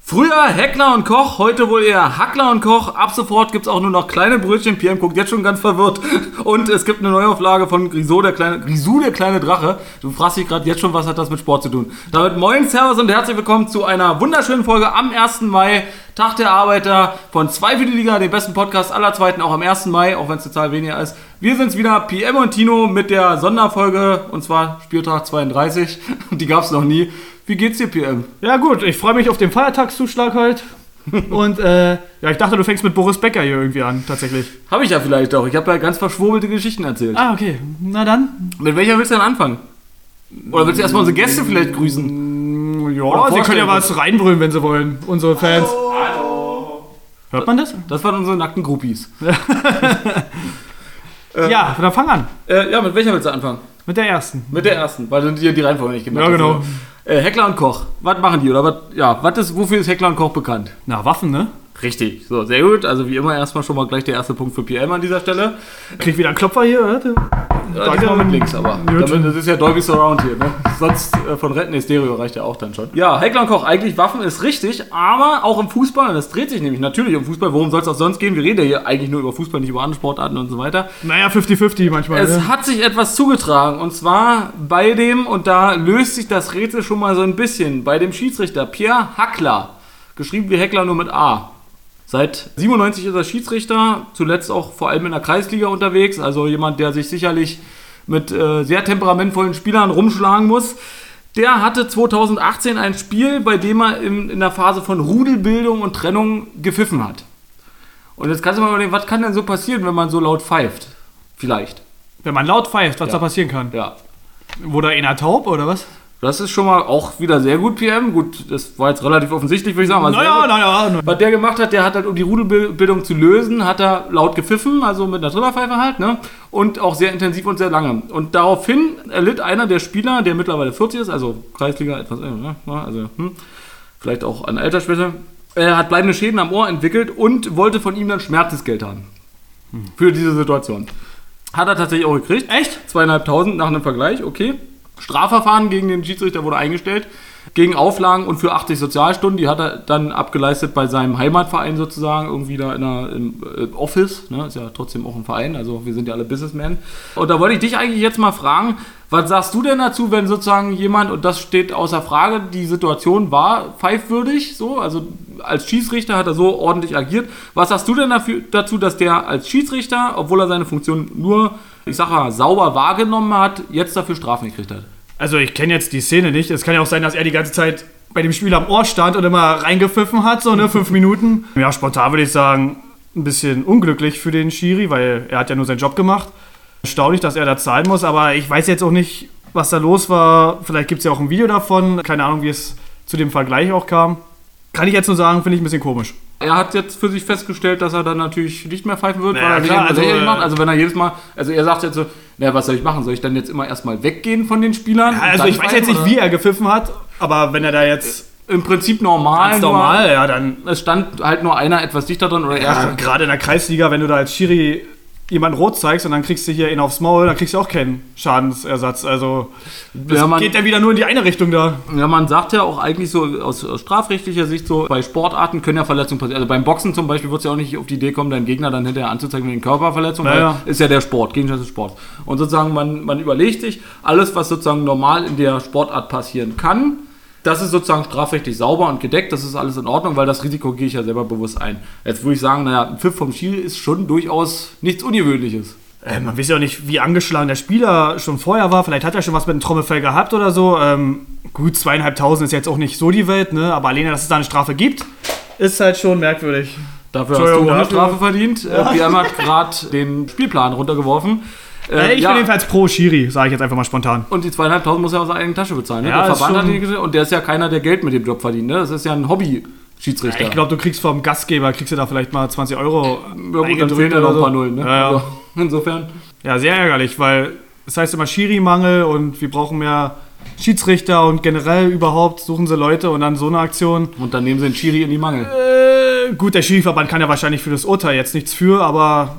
Früher Heckler und Koch, heute wohl eher Hackler und Koch. Ab sofort gibt es auch nur noch kleine Brötchen. PM guckt jetzt schon ganz verwirrt. Und es gibt eine Neuauflage von Grisou, der kleine Drache. Du fragst dich gerade jetzt schon, was hat das mit Sport zu tun. Damit moin, servus und herzlich willkommen zu einer wunderschönen Folge am 1. Mai. Tag der Arbeiter von 2 für die Liga, dem besten Podcast aller Zweiten, auch am 1. Mai, auch wenn es total weniger ist. Wir sind's wieder, PM und Tino mit der Sonderfolge, und zwar Spieltag 32. Die gab's noch nie. Wie geht's dir, PM? Ja gut, ich freue mich auf den Feiertagszuschlag heute. Und ich dachte, du fängst mit Boris Becker hier irgendwie an, tatsächlich. Habe ich ja vielleicht auch. Ich habe ja ganz verschwurbelte Geschichten erzählt. Ah, okay. Na dann. Mit welcher willst du denn anfangen? Oder willst du erstmal unsere Gäste vielleicht grüßen? Ja, sie können ja was reinbrüllen, wenn sie wollen. Unsere Fans. Hallo. Hört man das? Das waren unsere nackten Groupies. Ja, dann fang an. Mit welcher willst du anfangen? Mit der ersten. Mit der ersten, weil du dir die Reihenfolge nicht gemerkt hast. Ja, genau. Heckler und Koch, was machen die? Oder wofür ist Heckler und Koch bekannt? Na, Waffen, ne? Richtig, so, sehr gut. Also wie immer erstmal schon mal gleich der erste Punkt für PM an dieser Stelle. Krieg wieder einen Klopfer hier, oder? Ja, diesmal mit links, aber das ist ja Dolby Surround hier, ne? Sonst von Stereo reicht ja auch dann schon. Ja, Heckler und Koch, eigentlich Waffen ist richtig, aber auch im Fußball, und das dreht sich nämlich natürlich um Fußball, worum soll es auch sonst gehen? Wir reden ja hier eigentlich nur über Fußball, nicht über andere Sportarten und so weiter. Naja, 50-50 manchmal. Es hat sich etwas zugetragen, und zwar bei dem, und da löst sich das Rätsel schon mal so ein bisschen, bei dem Schiedsrichter Pierre Hackler, geschrieben wie Heckler nur mit A. Seit 97 ist er Schiedsrichter, zuletzt auch vor allem in der Kreisliga unterwegs, also jemand, der sich sicherlich mit sehr temperamentvollen Spielern rumschlagen muss. Der hatte 2018 ein Spiel, bei dem er in der Phase von Rudelbildung und Trennung gepfiffen hat. Und jetzt kannst du mal überlegen, was kann denn so passieren, wenn man so laut pfeift? Vielleicht. Wenn man laut pfeift, was da passieren kann? Ja. Wurde einer taub oder was? Das ist schon mal auch wieder sehr gut, PM. Gut, das war jetzt relativ offensichtlich, würde ich sagen. Naja. Was der gemacht hat, der hat halt, um die Rudelbildung zu lösen, hat er laut gepfiffen, also mit einer Trillerpfeife halt, ne? Und auch sehr intensiv und sehr lange. Und daraufhin erlitt einer der Spieler, der mittlerweile 40 ist, also Kreisliga etwas, vielleicht auch an Altersschwäche, hat bleibende Schäden am Ohr entwickelt und wollte von ihm dann Schmerzensgeld haben. Für diese Situation. Hat er tatsächlich auch gekriegt. Echt? 2.500 nach einem Vergleich, okay. Strafverfahren gegen den Schiedsrichter wurde eingestellt, gegen Auflagen und für 80 Sozialstunden, die hat er dann abgeleistet bei seinem Heimatverein sozusagen, irgendwie da im Office, ne? Ist ja trotzdem auch ein Verein, also wir sind ja alle Businessmen. Und da wollte ich dich eigentlich jetzt mal fragen, was sagst du denn dazu, wenn sozusagen jemand, und das steht außer Frage, die Situation war pfeifwürdig, so, also als Schiedsrichter hat er so ordentlich agiert. Was sagst du denn dazu, dass der als Schiedsrichter, obwohl er seine Funktion nur, ich sag mal, sauber wahrgenommen hat, jetzt dafür Strafen gekriegt hat? Also ich kenne jetzt die Szene nicht. Es kann ja auch sein, dass er die ganze Zeit bei dem Spiel am Ohr stand und immer reingepfiffen hat, so 5 Minuten. Ja, spontan würde ich sagen, ein bisschen unglücklich für den Schiri, weil er hat ja nur seinen Job gemacht. Erstaunlich, dass er da zahlen muss, aber ich weiß jetzt auch nicht, was da los war. Vielleicht gibt es ja auch ein Video davon. Keine Ahnung, wie es zu dem Vergleich auch kam. Kann ich jetzt nur sagen, finde ich ein bisschen komisch. Er hat jetzt für sich festgestellt, dass er dann natürlich nicht mehr pfeifen wird, naja, weil er klar, sich macht. Also wenn er jedes Mal, also er sagt jetzt so, naja, was soll ich machen? Soll ich dann jetzt immer erstmal weggehen von den Spielern? Ja, also ich weiß jetzt nicht, wie er gepfiffen hat, aber wenn er da jetzt im Prinzip normal, ja, dann es stand halt nur einer etwas dichter drin oder ja, gerade in der Kreisliga, wenn du da als Schiri jemanden rot zeigst und dann kriegst du hier ihn aufs Maul, dann kriegst du auch keinen Schadensersatz. Also das geht ja wieder nur in die eine Richtung da. Ja, man sagt ja auch eigentlich so aus strafrechtlicher Sicht so, bei Sportarten können ja Verletzungen passieren. Also beim Boxen zum Beispiel wird es ja auch nicht auf die Idee kommen, deinen Gegner dann hinterher anzuzeigen wegen Körperverletzung, weil ist ja der Sport, Gegenstand des Sports. Und sozusagen man überlegt sich, alles was sozusagen normal in der Sportart passieren kann, das ist sozusagen strafrechtlich sauber und gedeckt, das ist alles in Ordnung, weil das Risiko gehe ich ja selber bewusst ein. Jetzt würde ich sagen, ein Pfiff vom Schiri ist schon durchaus nichts Ungewöhnliches. Man weiß ja auch nicht, wie angeschlagen der Spieler schon vorher war. Vielleicht hat er schon was mit dem Trommelfell gehabt oder so. Gut, 2.500 ist jetzt auch nicht so die Welt, ne? Aber alleine, dass es da eine Strafe gibt, ist halt schon merkwürdig. Dafür hast du eine Strafe verdient. PM hat gerade den Spielplan runtergeworfen. Ich bin jedenfalls pro Schiri, sage ich jetzt einfach mal spontan. Und die 2.500 muss er aus seiner eigenen Tasche bezahlen. Ne? Ja, der Verband hat die, und der ist ja keiner, der Geld mit dem Job verdient. Ne? Das ist ja ein Hobby-Schiedsrichter. Ja, ich glaube, du kriegst vom Gastgeber, da vielleicht mal 20 Euro. Ja gut, dann fehlen ja noch ein paar Nullen. Ne? Ja. Also, insofern. Ja, sehr ärgerlich, weil es heißt immer Schiri-Mangel und wir brauchen mehr Schiedsrichter und generell überhaupt suchen sie Leute und dann so eine Aktion. Und dann nehmen sie den Schiri in die Mangel. Gut, der Schiri-Verband kann ja wahrscheinlich für das Urteil jetzt nichts für, aber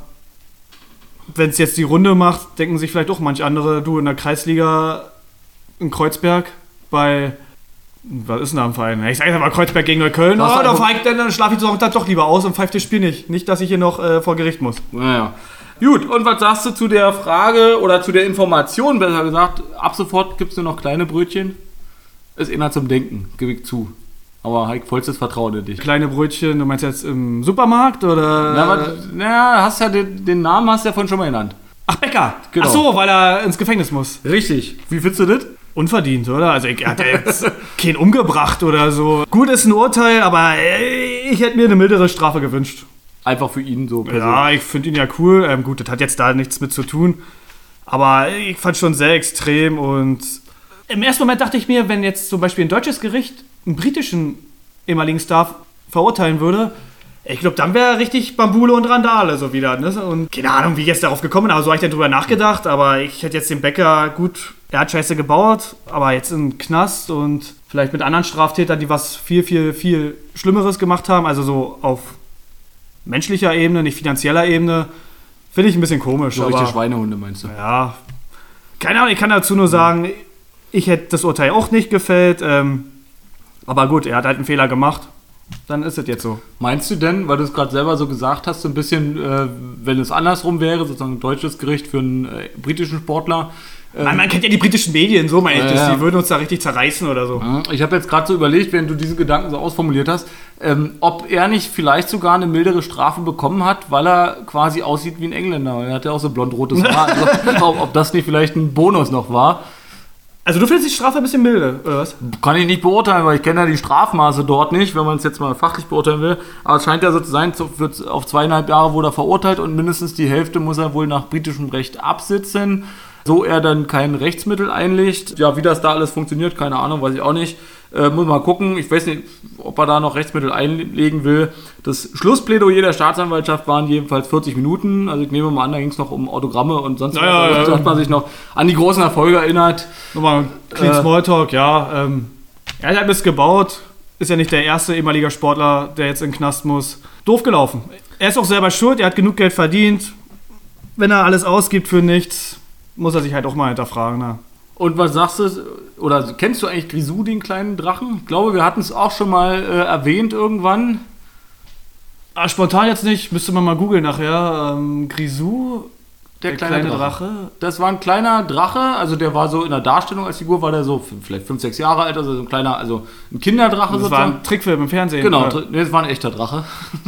wenn es jetzt die Runde macht, denken sich vielleicht auch manch andere, du in der Kreisliga in Kreuzberg bei Was ist denn da am Verein? Ich sage jetzt mal Kreuzberg gegen Neukölln. Das Oh, einfach- dann schlafe ich doch lieber aus und pfeife das Spiel nicht. Nicht, dass ich hier noch vor Gericht muss. Naja. Gut, und was sagst du zu der Frage oder zu der Information, besser gesagt, ab sofort gibt es nur noch kleine Brötchen? Ist eher zum Denken, gebe ich zu. Aber Heik, vollstes Vertrauen in dich. Kleine Brötchen, du meinst jetzt im Supermarkt oder? Hast ja den Namen hast du ja vorhin schon mal genannt. Ach, Bäcker. Genau. Ach so, weil er ins Gefängnis muss. Richtig. Wie findest du das? Unverdient, oder? Also er hat ja jetzt keinen umgebracht oder so. Gut ist ein Urteil, aber ich hätte mir eine mildere Strafe gewünscht. Einfach für ihn so persönlich. Ja, ich finde ihn ja cool. Gut, das hat jetzt da nichts mit zu tun. Aber ich fand schon sehr extrem und im ersten Moment dachte ich mir, wenn jetzt zum Beispiel ein deutsches Gericht einen britischen ehemaligen Star verurteilen würde, ich glaube, dann wäre richtig Bambule und Randale so wieder. Ne? Und keine Ahnung, wie ich jetzt darauf gekommen bin, aber so habe ich dann drüber nachgedacht. Aber ich hätte jetzt den Bäcker, gut, er hat Scheiße gebaut, aber jetzt im Knast und vielleicht mit anderen Straftätern, die was viel, viel, viel Schlimmeres gemacht haben, also so auf menschlicher Ebene, nicht finanzieller Ebene, finde ich ein bisschen komisch. So richtige Schweinehunde meinst du? Ja, keine Ahnung, ich kann dazu nur sagen, ich hätte das Urteil auch nicht gefällt, aber gut, er hat halt einen Fehler gemacht, dann ist es jetzt so. Meinst du denn, weil du es gerade selber so gesagt hast, so ein bisschen, wenn es andersrum wäre, sozusagen ein deutsches Gericht für einen britischen Sportler? Man kennt ja die britischen Medien, so meine ich das, ja. die würden uns da richtig zerreißen oder so. Ich habe jetzt gerade so überlegt, während du diese Gedanken so ausformuliert hast, ob er nicht vielleicht sogar eine mildere Strafe bekommen hat, weil er quasi aussieht wie ein Engländer. Er hat ja auch so blond-rotes Haar. Also, ob das nicht vielleicht ein Bonus noch war. Also du findest die Strafe ein bisschen milde, oder was? Kann ich nicht beurteilen, weil ich kenne ja die Strafmaße dort nicht, wenn man es jetzt mal fachlich beurteilen will. Aber es scheint ja so zu sein, auf 2,5 Jahre wurde er verurteilt und mindestens die Hälfte muss er wohl nach britischem Recht absitzen. So er dann kein Rechtsmittel einlegt. Ja, wie das da alles funktioniert, keine Ahnung, weiß ich auch nicht. Muss mal gucken. Ich weiß nicht, ob er da noch Rechtsmittel einlegen will. Das Schlussplädoyer der Staatsanwaltschaft waren jedenfalls 40 Minuten. Also ich nehme mal an, da ging es noch um Autogramme und sonst was. Da hat man sich noch an die großen Erfolge erinnert. Nochmal clean Smalltalk, ja. Er hat Mist gebaut. Ist ja nicht der erste ehemalige Sportler, der jetzt in den Knast muss. Doof gelaufen. Er ist auch selber schuld, er hat genug Geld verdient. Wenn er alles ausgibt für nichts, muss er sich halt auch mal hinterfragen. Ne? Und was sagst du, oder kennst du eigentlich Grisou, den kleinen Drachen? Ich glaube, wir hatten es auch schon mal erwähnt irgendwann. Spontan jetzt nicht, müsste man mal googeln nachher. Grisou, der kleine Drache. Das war ein kleiner Drache, also der war so in der Darstellung als Figur, war der so vielleicht 5, 6 Jahre alt, also so ein kleiner, also ein Kinderdrache das sozusagen. war ein Trickfilm im Fernsehen. Genau, das war ein echter Drache.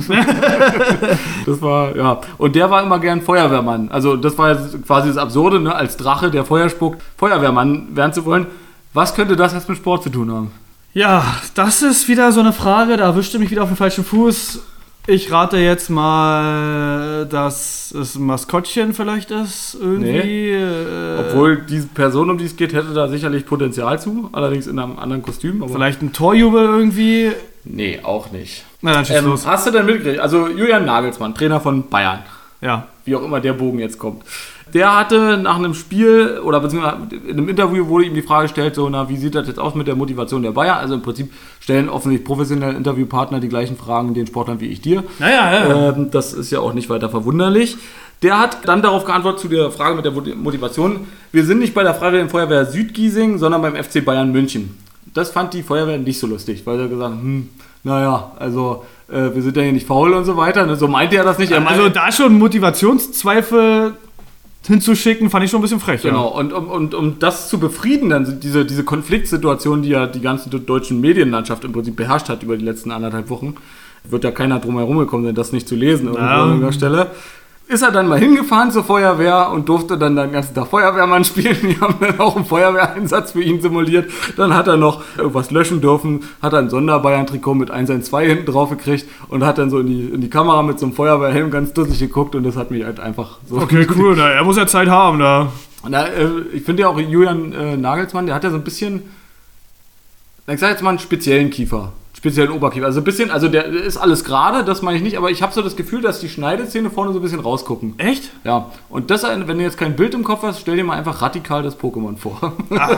Das war, ja. Und der war immer gern Feuerwehrmann. Also das war jetzt quasi das Absurde, ne? Als Drache, der Feuer spuckt, Feuerwehrmann werden zu wollen. Was könnte das jetzt mit Sport zu tun haben? Ja, das ist wieder so eine Frage, da erwischte mich wieder auf den falschen Fuß. Ich rate jetzt mal, dass es ein Maskottchen vielleicht ist, irgendwie. Obwohl diese Person, um die es geht, hätte da sicherlich Potenzial zu, allerdings in einem anderen Kostüm. Aber vielleicht ein Torjubel irgendwie. nee, auch nicht. Na, dann schieß los. Hast du denn mitgekriegt? Also Julian Nagelsmann, Trainer von Bayern, Ja. wie auch immer der Bogen jetzt kommt. Der hatte nach einem Spiel oder beziehungsweise in einem Interview wurde ihm die Frage gestellt, so, na, wie sieht das jetzt aus mit der Motivation der Bayern? Also im Prinzip stellen offensichtlich professionelle Interviewpartner die gleichen Fragen den Sportlern wie ich dir. Ja. Das ist ja auch nicht weiter verwunderlich. Der hat dann darauf geantwortet zu der Frage mit der Motivation, wir sind nicht bei der Freiwilligen Feuerwehr Südgiesing, sondern beim FC Bayern München. Das fand die Feuerwehr nicht so lustig, weil er gesagt hat, also wir sind ja hier nicht faul und so weiter. Ne? So meinte er das nicht. Also da schon Motivationszweifel hinzuschicken, fand ich schon ein bisschen frech. Genau, und um das zu befrieden, dann diese Konfliktsituation, die ja die ganze deutsche Medienlandschaft im Prinzip beherrscht hat über die letzten 1,5 Wochen, wird ja keiner drum herum gekommen sein, das nicht zu lesen irgendwo an irgendeiner Stelle. Ist er dann mal hingefahren zur Feuerwehr und durfte dann den ganzen Tag Feuerwehrmann spielen. Die haben dann auch einen Feuerwehreinsatz für ihn simuliert. Dann hat er noch irgendwas löschen dürfen, hat ein Sonderbayern-Trikot mit 112 hinten drauf gekriegt und hat dann so in die Kamera mit so einem Feuerwehrhelm ganz dusselig geguckt und das hat mich halt einfach so... Okay, cool, er muss ja Zeit haben da. Ich finde ja auch Julian Nagelsmann, der hat ja so ein bisschen, ich sag jetzt mal einen speziellen Kiefer. Speziellen Oberkiefer. Also ein bisschen, also der ist alles gerade, das meine ich nicht, aber ich habe so das Gefühl, dass die Schneidezähne vorne so ein bisschen rausgucken. Echt? Ja. Und das, wenn du jetzt kein Bild im Kopf hast, stell dir mal einfach radikal das Pokémon vor.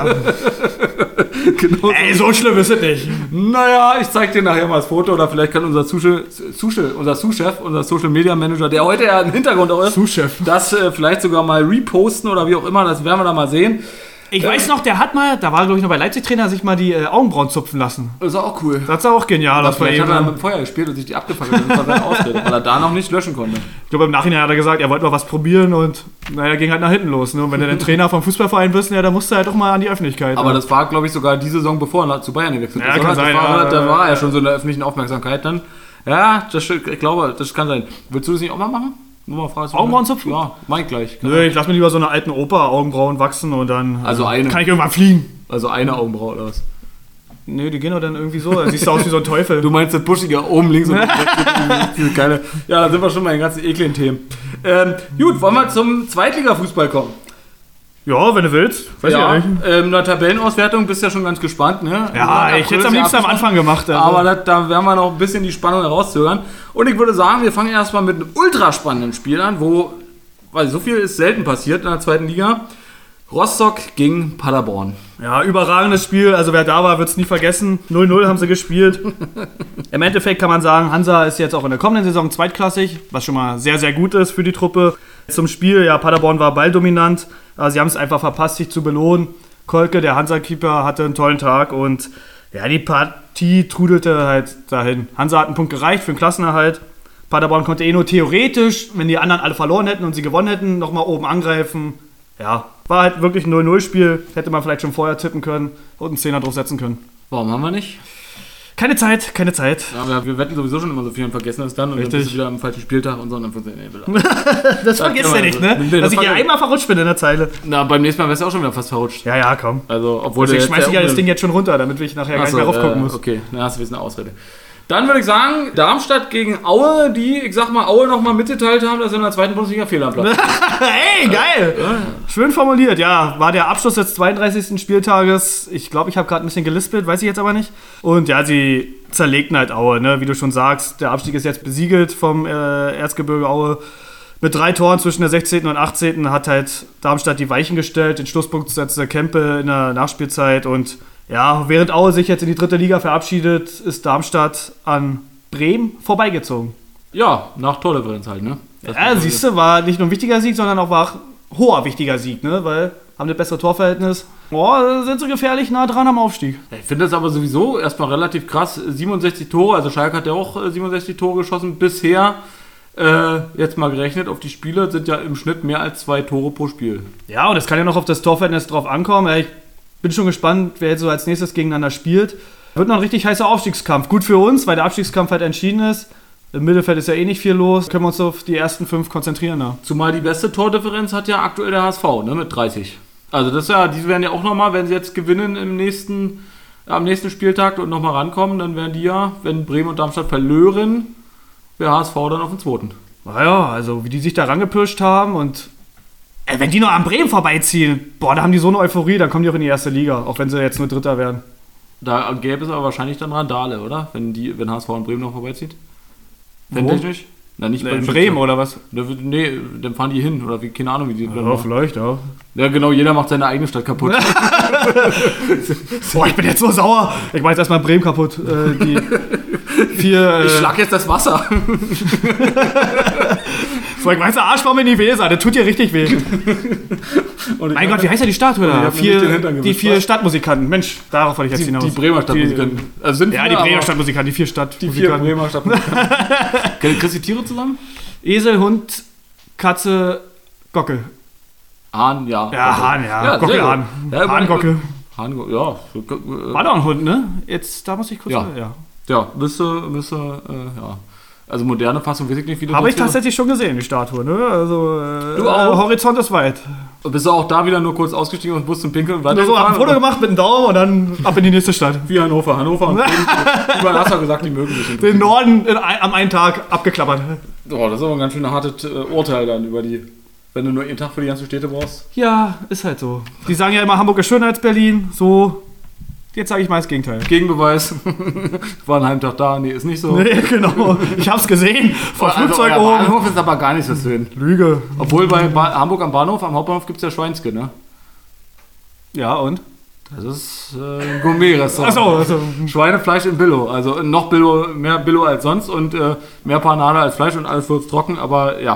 Genau so schlimm ist es nicht. Naja, ich zeig dir nachher mal das Foto oder vielleicht kann unser Sous-Chef, unser Social Media Manager, der heute ja im Hintergrund auch ist, Sous-Chef. das vielleicht sogar mal reposten oder wie auch immer, das werden wir da mal sehen. Ich weiß noch, der hat mal, da war glaube ich noch bei Leipzig-Trainer, sich mal die Augenbrauen zupfen lassen. Das ist auch cool. Das ist auch genial. Vielleicht hat er mit dem Feuer gespielt und sich die abgefackelt. Das war seine Ausrede, weil er da noch nicht löschen konnte. Ich glaube, im Nachhinein hat er gesagt, er wollte mal was probieren und naja, ging halt nach hinten los. Ne? Und wenn du den Trainer vom Fußballverein bist, ja, dann musst du halt doch mal an die Öffentlichkeit. Aber das war, glaube ich, sogar die Saison, bevor er zu Bayern gewechselt ist. Ja, kann sein. Da war er ja schon so in der öffentlichen Aufmerksamkeit dann. Ja, ich glaube, das kann sein. Willst du das nicht auch mal machen? Nur mal fragen. Augenbrauen zupfen? Ja, mach ich gleich. Nö, ich lass mir lieber so eine alten Oper Augenbrauen wachsen und dann Also eine. kann ich irgendwann fliegen. Also eine Augenbraue oder was? Nee, die gehen doch dann irgendwie so. Dann siehst du aus wie so ein Teufel. Du meinst das Buschige oben links und diese geile. Ja, da sind wir schon bei den ganzen ekligen Themen. Gut, wollen wir zum Zweitliga-Fußball kommen? Ja, wenn du willst. Weiß Ja, ich nicht. in der Tabellenauswertung bist du ja schon ganz gespannt, ne? Ja, ich hätte es am liebsten am Anfang gemacht. Also. Aber da werden wir noch ein bisschen die Spannung herauszögern. Und ich würde sagen, wir fangen erstmal mit einem ultra spannenden Spiel an, weil so viel ist selten passiert in der zweiten Liga. Rostock gegen Paderborn. Ja, überragendes Spiel. Also wer da war, wird es nie vergessen. 0-0 haben sie gespielt. Im Endeffekt kann man sagen, Hansa ist jetzt auch in der kommenden Saison zweitklassig, was schon mal sehr, sehr gut ist für die Truppe. Zum Spiel, ja, Paderborn war balldominant. Aber sie haben es einfach verpasst, sich zu belohnen. Kolke, der Hansa-Keeper, hatte einen tollen Tag und ja, die Partie trudelte halt dahin. Hansa hat einen Punkt gereicht für den Klassenerhalt. Paderborn konnte nur theoretisch, wenn die anderen alle verloren hätten und sie gewonnen hätten, nochmal oben angreifen. Ja, war halt wirklich ein 0-0-Spiel. Hätte man vielleicht schon vorher tippen können und einen Zehner drauf setzen können. Warum haben wir nicht? Keine Zeit. Ja, wir wetten sowieso schon immer so viel und vergessen das dann. Und Richtig. dann bist du wieder am falschen Spieltag und so. Und dann Das vergisst du nicht, ne? Nee, Dass ich hier einmal verrutscht bin in der Zeile. Na, beim nächsten Mal wärst du auch schon wieder fast verrutscht. Ja, komm. Also, obwohl Also ich schmeiß ja das Ding Ding jetzt schon runter, damit ich nachher gar nicht mehr raufgucken muss. Okay, dann hast du jetzt eine Ausrede. Dann würde ich sagen, Darmstadt gegen Aue, die, ich sag mal, Aue nochmal mitgeteilt haben, dass sie in der zweiten Bundesliga Fehler am Platz haben. Hey, geil! Schön formuliert, ja. War der Abschluss des 32. Spieltages. Ich glaube, ich habe gerade ein bisschen gelispelt, weiß ich jetzt aber nicht. Und ja, sie zerlegten halt Aue, ne? Wie du schon sagst. Der Abstieg ist jetzt besiegelt vom Erzgebirge Aue. Mit 3 Toren zwischen der 16. und 18. hat halt Darmstadt die Weichen gestellt. Den Schlusspunkt setzte Kempe in der Nachspielzeit. Und ja, während Aue sich jetzt in die dritte Liga verabschiedet, ist Darmstadt an Bremen vorbeigezogen. Ja, nach Tordifferenz halt, ne? Ja, siehst du, war nicht nur ein wichtiger Sieg, sondern auch war ein hoher wichtiger Sieg, ne? Weil haben das bessere Torverhältnis. Boah, sind so gefährlich nah dran am Aufstieg. Ich finde das aber sowieso erstmal relativ krass. 67 Tore, also Schalke hat ja auch 67 Tore geschossen bisher. Jetzt mal gerechnet auf die Spiele, sind ja im Schnitt mehr als 2 Tore pro Spiel. Ja, und es kann ja noch auf das Torverhältnis drauf ankommen. Ich bin schon gespannt, wer jetzt so als nächstes gegeneinander spielt. Wird noch ein richtig heißer Aufstiegskampf. Gut für uns, weil der Abstiegskampf halt entschieden ist. Im Mittelfeld ist ja eh nicht viel los. Können wir uns auf die ersten 5 konzentrieren. Ne? Zumal die beste Tordifferenz hat ja aktuell der HSV, ne, mit 30. Also das ist ja, die werden ja auch nochmal, wenn sie jetzt gewinnen am nächsten Spieltag und nochmal rankommen, dann werden die ja, wenn Bremen und Darmstadt verlieren, der HSV dann auf den zweiten. Naja, also wie die sich da rangepirscht haben und wenn die noch an Bremen vorbeiziehen, boah, da haben die so eine Euphorie, dann kommen die auch in die erste Liga, auch wenn sie jetzt nur Dritter werden. Da gäbe es aber wahrscheinlich dann Randale, oder? Wenn HSV an Bremen noch vorbeizieht. Technisch? Na, nicht in Bremen oder was? Nee, dann fahren die hin, oder wie, keine Ahnung, wie die Ja, vielleicht, ja. Ja, genau, jeder macht seine eigene Stadt kaputt. Boah, ich bin jetzt so sauer. Ich mach jetzt erstmal Bremen kaputt. Die 4. Ich schlag jetzt das Wasser. So, ich weiß, der Arschbaum in die Weser, das tut dir richtig weh. Mein Gott, wie heißt ja die Statue da? Die 4 Stadtmusikanten. Mensch, darauf wollte ich jetzt hinaus. Die Bremer Stadtmusikanten. Also die Bremer Stadtmusikanten, die 4 Stadtmusikanten. Die 4 Bremer Stadtmusikanten. Kriegst du Tiere zusammen? Esel, Hund, Katze, Gockel. Hahn, ja. Ja, Hahn, ja. Gockel, Hahn. Ja, Hahn-Gockel. Ja. War doch ein Hund, ne? Jetzt, da muss ich kurz... Ja, müsste, ja. Also moderne Fassung, weiß ich nicht, wie du habe ich tatsächlich schon gesehen, die Statue, ne? Also, du auch? Horizont ist weit. Bist du auch da wieder nur kurz ausgestiegen aus dem Bus zum Pinkeln und weiter? So, hab ein Foto gemacht mit dem Daumen und dann ab in die nächste Stadt. Wie Hannover und Bremen. Überall hast du gesagt, die mögen mich. Den Norden am einen Tag abgeklappert. Oh, das ist aber ein ganz schön hartes Urteil dann über die... Wenn du nur einen Tag für die ganzen Städte brauchst. Ja, ist halt so. Die sagen ja immer, Hamburg ist schöner als Berlin. So, jetzt sage ich mal das Gegenteil. Gegenbeweis. War einen halben Tag da. Nee, ist nicht so. Nee, genau. Ich hab's gesehen. Vom Flugzeug oben. Bahnhof ist aber gar nicht so schön. Lüge. Obwohl bei Hamburg am Hauptbahnhof gibt es ja Schweinske, ne? Ja, und? Das ist ein Gourmet-Restaurant. Achso. Schweinefleisch in Billo. Also noch Billo, mehr Billo als sonst und mehr Panade als Fleisch und alles wird trocken. Aber ja,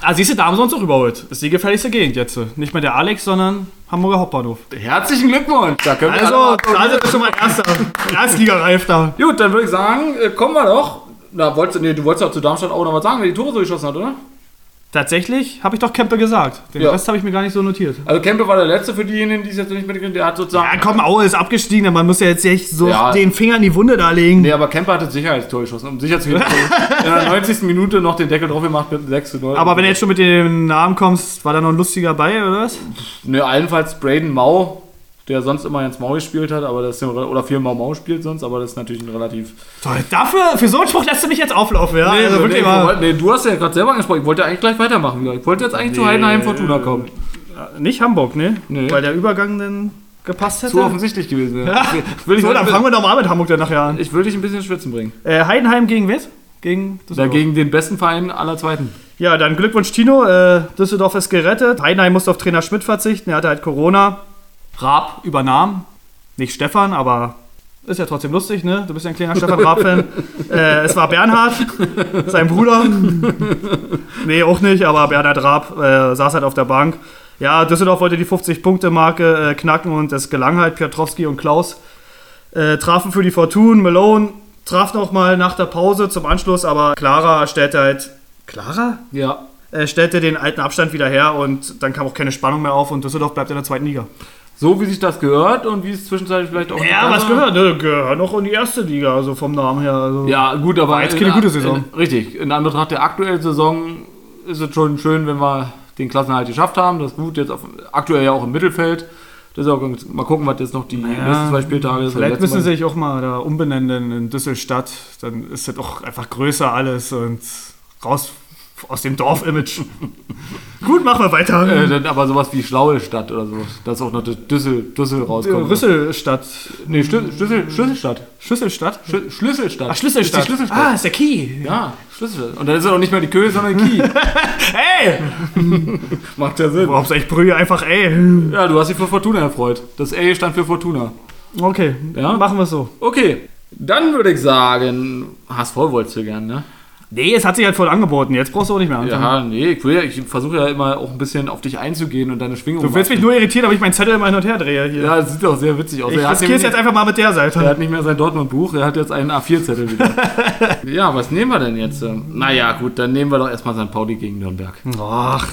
Ah, siehst du, da haben sie uns auch überholt. Das ist die gefährlichste Gegend jetzt. Nicht mehr der Alex, sondern Hamburger Hauptbahnhof. Herzlichen Glückwunsch. Da können wir Also ist schon mal Erstligareif da. Gut, dann würde ich sagen, kommen wir doch. Du wolltest auch zu Darmstadt auch noch was sagen, wer die Tore so geschossen hat, oder? Tatsächlich habe ich doch Kempe gesagt. Den Rest habe ich mir gar nicht so notiert. Also Kempe war der Letzte für diejenigen, die es jetzt nicht mitgekriegt haben. Der hat sozusagen... Ja, komm, Aue ist abgestiegen, man muss ja jetzt echt so den Finger in die Wunde da legen. Nee, aber Kempe hat das Sicherheitstor geschossen, um sicher zu gehen. In der 90. Minute noch den Deckel drauf gemacht mit 6:0. Aber wenn du jetzt schon mit dem Namen kommst, war da noch ein lustiger bei, oder was? Ne, allenfalls Braden Mau, der sonst immer Jens Mau gespielt hat, aber das ist oder viel Mau spielt sonst, aber das ist natürlich ein relativ... Toll, für so einen Spruch lässt du mich jetzt auflaufen, ja? Nee, also wirklich du hast ja gerade selber angesprochen, ich wollte ja eigentlich gleich weitermachen wieder. Ich wollte jetzt eigentlich zu Heidenheim Fortuna kommen. Nicht Hamburg, ne? Nee. Weil der Übergang dann gepasst hätte. Zu offensichtlich gewesen wäre. Ja. Dann fangen wir doch mal mit Hamburg dann nachher an. Ich will dich ein bisschen schwitzen bringen. Heidenheim gegen was? Gegen den besten Verein aller Zweiten. Ja, dann Glückwunsch Tino, Düsseldorf ist gerettet. Heidenheim musste auf Trainer Schmidt verzichten, er hatte halt Corona. Raab übernahm. Nicht Stefan, aber ist ja trotzdem lustig, ne? Du bist ja ein kleiner Stefan Raab-Fan. Es war Bernhard, sein Bruder. Nee, auch nicht, aber Bernhard Raab saß halt auf der Bank. Ja, Düsseldorf wollte die 50-Punkte-Marke knacken und es gelang halt. Piotrowski und Klaus trafen für die Fortuna. Malone traf noch mal nach der Pause zum Anschluss, aber Clara stellte halt... Clara? Ja. Stellte den alten Abstand wieder her und dann kam auch keine Spannung mehr auf und Düsseldorf bleibt in der 2. Liga. So wie sich das gehört und wie es zwischenzeitlich vielleicht auch... Ja, was gehört? Ne? Gehört noch in die 1. Liga, also vom Namen her. Also ja, gut, aber... War jetzt keine gute Saison. Richtig. In Anbetracht der aktuellen Saison ist es schon schön, wenn wir den Klassenerhalt geschafft haben. Das ist gut, jetzt aktuell ja auch im Mittelfeld. Das ist auch, mal gucken, was jetzt noch die nächsten 2 Spieltage ist. Vielleicht müssen sie sich auch mal da umbenennen in Düsselstadt. Dann ist das auch einfach größer alles und raus aus dem Dorf-Image. Gut, machen wir weiter. Dann aber sowas wie Schlaue Stadt oder so. Dass auch noch Düssel rauskommt. Rüsselstadt. Nee, Schlüsselstadt. Schlüsselstadt? Schlüsselstadt. Ach, Schlüsselstadt. Ist die Schlüsselstadt. Ah, ist der Key. Ja, Schlüsselstadt. Und dann ist er auch nicht mehr die Köhe, sondern die Key. Ey! Macht ja Sinn. Warum sag ich Brühe einfach ey? Ja, du hast dich für Fortuna erfreut. Das A stand für Fortuna. Okay, ja? Machen wir es so. Okay, dann würde ich sagen, HSV wolltest du gern, ne? Nee, es hat sich halt voll angeboten. Jetzt brauchst du auch nicht mehr anfangen. Ja, nee, ich versuche ja immer auch ein bisschen auf dich einzugehen und deine Schwingung. Du willst mich nur irritieren, ob ich meinen Zettel immer hin und her drehe hier. Ja, das sieht auch sehr witzig aus. Ich riskiere es jetzt einfach mal mit der Seite. Er hat nicht mehr sein Dortmund-Buch, er hat jetzt einen A4-Zettel wieder. Ja, was nehmen wir denn jetzt? Naja, gut, dann nehmen wir doch erstmal St. Pauli gegen Nürnberg. Ach.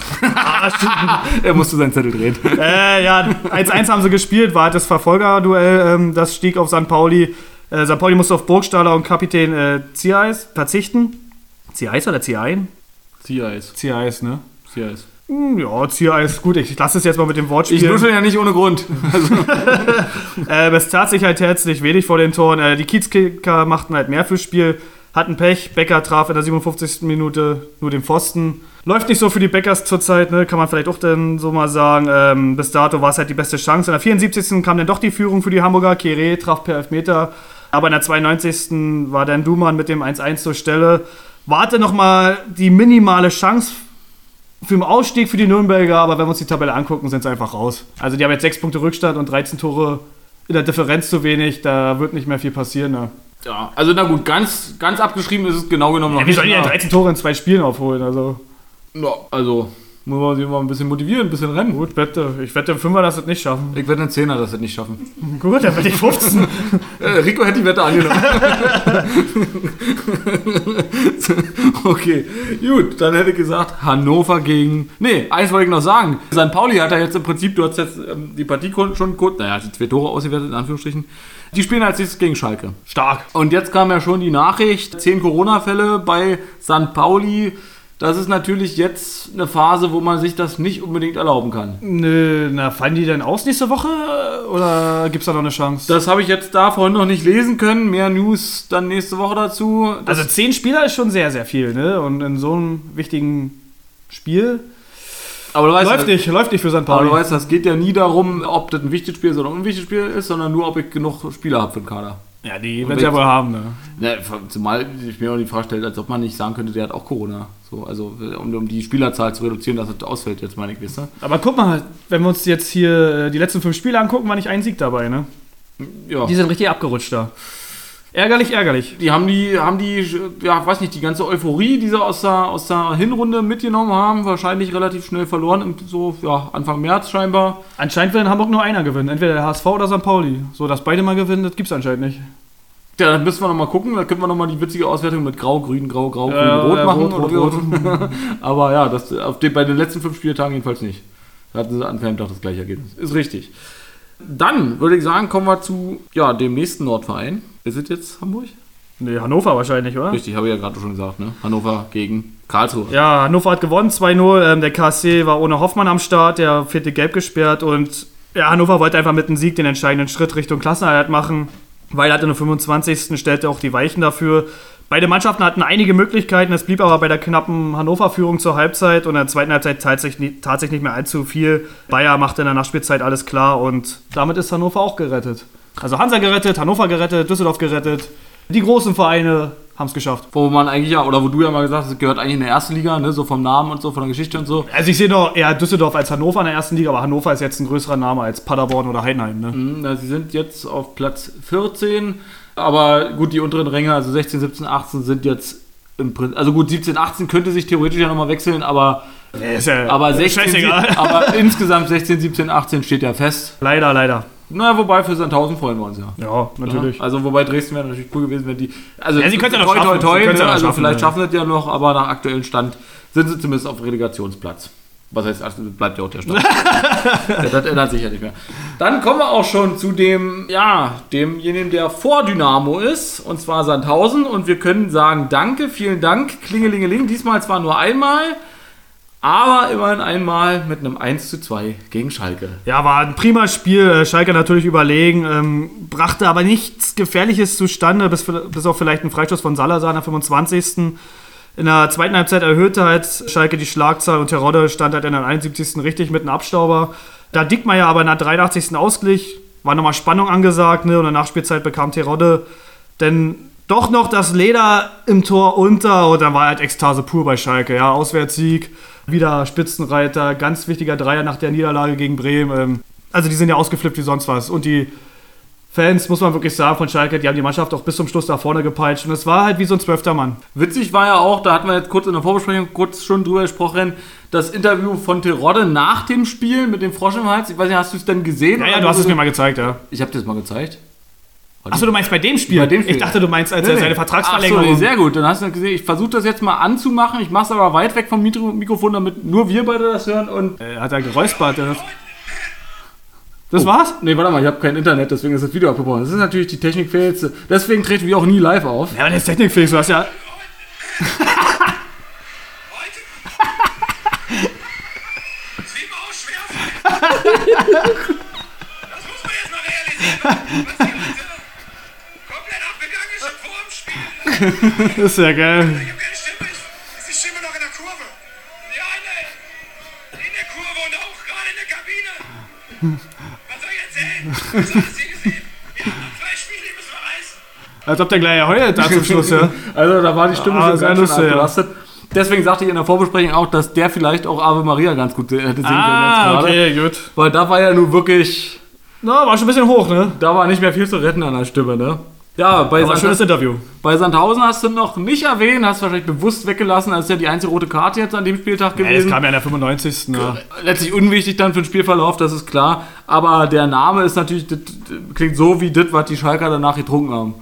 Er musste seinen Zettel drehen. Ja, 1-1 haben sie gespielt, war halt das Verfolgerduell, das stieg auf St. Pauli. St. Pauli musste auf Burgstaller und Kapitän Ziereis verzichten. Ziereis oder Zierein? Ziereis, ne? Ziereis. Ja, Ziereis, gut, ich lasse es jetzt mal mit dem Wort spielen. Ich nuschel ja nicht ohne Grund. Also. Es tat sich halt herzlich wenig vor den Toren. Die Kiezkicker machten halt mehr fürs Spiel, hatten Pech. Becker traf in der 57. Minute nur den Pfosten. Läuft nicht so für die Beckers zurzeit, ne? Kann man vielleicht auch dann so mal sagen. Bis dato war es halt die beste Chance. In der 74. kam dann doch die Führung für die Hamburger. Kere traf per Elfmeter. Aber in der 92. war dann Dumann mit dem 1-1 zur Stelle. Warte nochmal die minimale Chance für den Ausstieg für die Nürnberger, aber wenn wir uns die Tabelle angucken, sind sie einfach raus. Also die haben jetzt 6 Punkte Rückstand und 13 Tore in der Differenz zu wenig, da wird nicht mehr viel passieren. Ne? Ja, also na gut, ganz abgeschrieben ist es genau genommen noch nicht. Wie sollen die ja 13 Tore in 2 Spielen aufholen? Also muss man sich mal ein bisschen motivieren, ein bisschen rennen. Gut, ich wette, 5er, dass sie es nicht schaffen. Ich wette, ein 10er, dass sie es nicht schaffen. Gut, dann wette ich 15. Rico hätte die Wette angenommen. Okay, gut, dann hätte ich gesagt, Hannover gegen... Nee, eins wollte ich noch sagen. St. Pauli hat ja jetzt im Prinzip, du hast jetzt die Partie schon kurz, die 2 Tore ausgewertet, in Anführungsstrichen. Die spielen als nächstes gegen Schalke. Stark. Und jetzt kam ja schon die Nachricht, 10 Corona-Fälle bei St. Pauli. Das ist natürlich jetzt eine Phase, wo man sich das nicht unbedingt erlauben kann. Nö, fallen die denn aus nächste Woche? Oder gibt es da noch eine Chance? Das habe ich jetzt da vorhin noch nicht lesen können. Mehr News dann nächste Woche dazu. Also 10 Spieler ist schon sehr, sehr viel, ne? Und in so einem wichtigen Spiel aber du weißt, läuft nicht für St. Pauli. Aber du weißt, das geht ja nie darum, ob das ein wichtiges Spiel ist oder ein unwichtiges Spiel ist, sondern nur, ob ich genug Spieler habe für den Kader. Ja, die werden sie ja wohl haben, ne? Ja, zumal ich mir auch die Frage stelle, als ob man nicht sagen könnte, der hat auch Corona. So, also um die Spielerzahl zu reduzieren, dass es ausfällt, jetzt meine ich, wisst ihr? Aber guck mal, wenn wir uns jetzt hier die letzten 5 Spiele angucken, war nicht ein Sieg dabei, ne? Ja. Die sind richtig abgerutscht da. Ärgerlich, ärgerlich. Die haben die, ja, weiß nicht, die ganze Euphorie, die sie aus der Hinrunde mitgenommen haben, wahrscheinlich relativ schnell verloren, so, ja, Anfang März scheinbar. Anscheinend will in Hamburg nur einer gewinnen, entweder der HSV oder St. Pauli. So, dass beide mal gewinnen, das gibt's anscheinend nicht. Ja, dann müssen wir nochmal gucken, da können wir nochmal die witzige Auswertung mit Grau, Grün, Grau, Grün, Rot machen. Rot. Aber ja, bei den letzten 5 Spieltagen jedenfalls nicht. Da hatten sie an Ferntag das gleiche Ergebnis. Ist richtig. Dann würde ich sagen, kommen wir zu dem nächsten Nordverein. Ist es jetzt Hamburg? Nee, Hannover wahrscheinlich, oder? Richtig, habe ich ja gerade schon gesagt, ne? Hannover gegen Karlsruhe. Ja, Hannover hat gewonnen, 2-0. Der KSC war ohne Hoffmann am Start, der 4. Gelb gesperrt. Und ja, Hannover wollte einfach mit dem Sieg den entscheidenden Schritt Richtung Klassenerhalt machen. Weil in der 25. stellte auch die Weichen dafür. Beide Mannschaften hatten einige Möglichkeiten, es blieb aber bei der knappen Hannover-Führung zur Halbzeit und in der zweiten Halbzeit tat sich nicht mehr allzu viel. Bayer machte in der Nachspielzeit alles klar und damit ist Hannover auch gerettet. Also Hansa gerettet, Hannover gerettet, Düsseldorf gerettet. Die großen Vereine haben es geschafft. Wo man eigentlich wo du ja mal gesagt hast, es gehört eigentlich in der ersten Liga, ne, so vom Namen und so, von der Geschichte und so. Also ich sehe noch eher Düsseldorf als Hannover in der ersten Liga, aber Hannover ist jetzt ein größerer Name als Paderborn oder Heidenheim. Ne? Sie sind jetzt auf Platz 14, aber gut, die unteren Ränge, also 16, 17, 18 sind jetzt im Prinzip, also gut, 17, 18 könnte sich theoretisch ja nochmal wechseln, aber, aber insgesamt 16, 17, 18 steht ja fest. Leider. Na, wobei für Sandhausen freuen wir uns ja. Ja, natürlich. Ja, also wobei Dresden wäre natürlich cool gewesen, wenn die... Also sie können ja noch schaffen. Also vielleicht schaffen sie es ja noch, aber nach aktuellem Stand sind sie zumindest auf Relegationsplatz. Was heißt, also bleibt ja auch der Stand. Das ändert sich ja nicht mehr. Dann kommen wir auch schon zu demjenigen, der vor Dynamo ist, und zwar Sandhausen. Und wir können sagen, danke, vielen Dank, Klingelingeling. Diesmal zwar nur einmal, aber immerhin einmal mit einem 1:2 gegen Schalke. Ja, war ein prima Spiel. Schalke natürlich überlegen, brachte aber nichts Gefährliches zustande, bis auf vielleicht einen Freistoß von Salazar in der 25. In der zweiten Halbzeit erhöhte halt Schalke die Schlagzahl und Terodde stand halt in der 71. richtig mit einem Abstauber. Da Dickmeyer aber in der 83. ausglich, war nochmal Spannung angesagt, ne? Und in der Nachspielzeit bekam Terodde denn doch noch das Leder im Tor unter und dann war halt Ekstase pur bei Schalke. Ja, Auswärtssieg, wieder Spitzenreiter, ganz wichtiger Dreier nach der Niederlage gegen Bremen. Also die sind ja ausgeflippt wie sonst was. Und die Fans, muss man wirklich sagen, von Schalke, die haben die Mannschaft auch bis zum Schluss da vorne gepeitscht. Und es war halt wie so ein 12. Mann. Witzig war ja auch, da hatten wir jetzt kurz in der Vorbesprechung schon drüber gesprochen, das Interview von Terodde nach dem Spiel mit dem Frosch im Hals. Ich weiß nicht, hast du es denn gesehen? Ja, du hast es mir mal gezeigt, ja. Ich habe dir das mal gezeigt. Achso, du meinst bei dem Spiel? Ich dachte, du meinst als seine Vertragsverlängerung. Achso, sehr gut. Dann hast du gesehen, ich versuche das jetzt mal anzumachen. Ich mache es aber weit weg vom Mikrofon, damit nur wir beide das hören. Und hat er geräuspert. Das war's? Nee, warte mal, ich habe kein Internet, deswegen ist das Video abgebrochen. Das ist natürlich die Technikfähigste. Deswegen treten wir auch nie live auf. Ja, aber der ist technikfähig, du hast ja... Das muss man jetzt mal realisieren. Was die Leute komplett abgegangen ist schon vor dem Spiel. Das ist ja geil. Ich habe keine Stimme. Ist die Stimme noch in der Kurve? Ja, in der Kurve und auch gerade in der Kabine. Was soll ich erzählen? Was hast du gesehen? Wir haben noch 2 Spiele, die müssen wir reißen. Als ob der gleich heult da zum Schluss, ja. Also da war die Stimme schon ganz schön abgelastet. Ja. Deswegen sagte ich in der Vorbesprechung auch, dass der vielleicht auch Ave Maria ganz gut hätte singen können jetzt gerade. Okay, gut. Weil da war ja nun wirklich... Na, war schon ein bisschen hoch, ne? Da war nicht mehr viel zu retten an der Stimme, ne? Ja, war ein schönes Interview. Bei Sandhausen hast du noch nicht erwähnt, hast wahrscheinlich bewusst weggelassen, als ja die einzige rote Karte jetzt an dem Spieltag gewesen. Das kam ja in der 95. Ja. Letztlich unwichtig dann für den Spielverlauf, das ist klar. Aber der Name ist natürlich, das klingt so wie das, was die Schalker danach getrunken haben.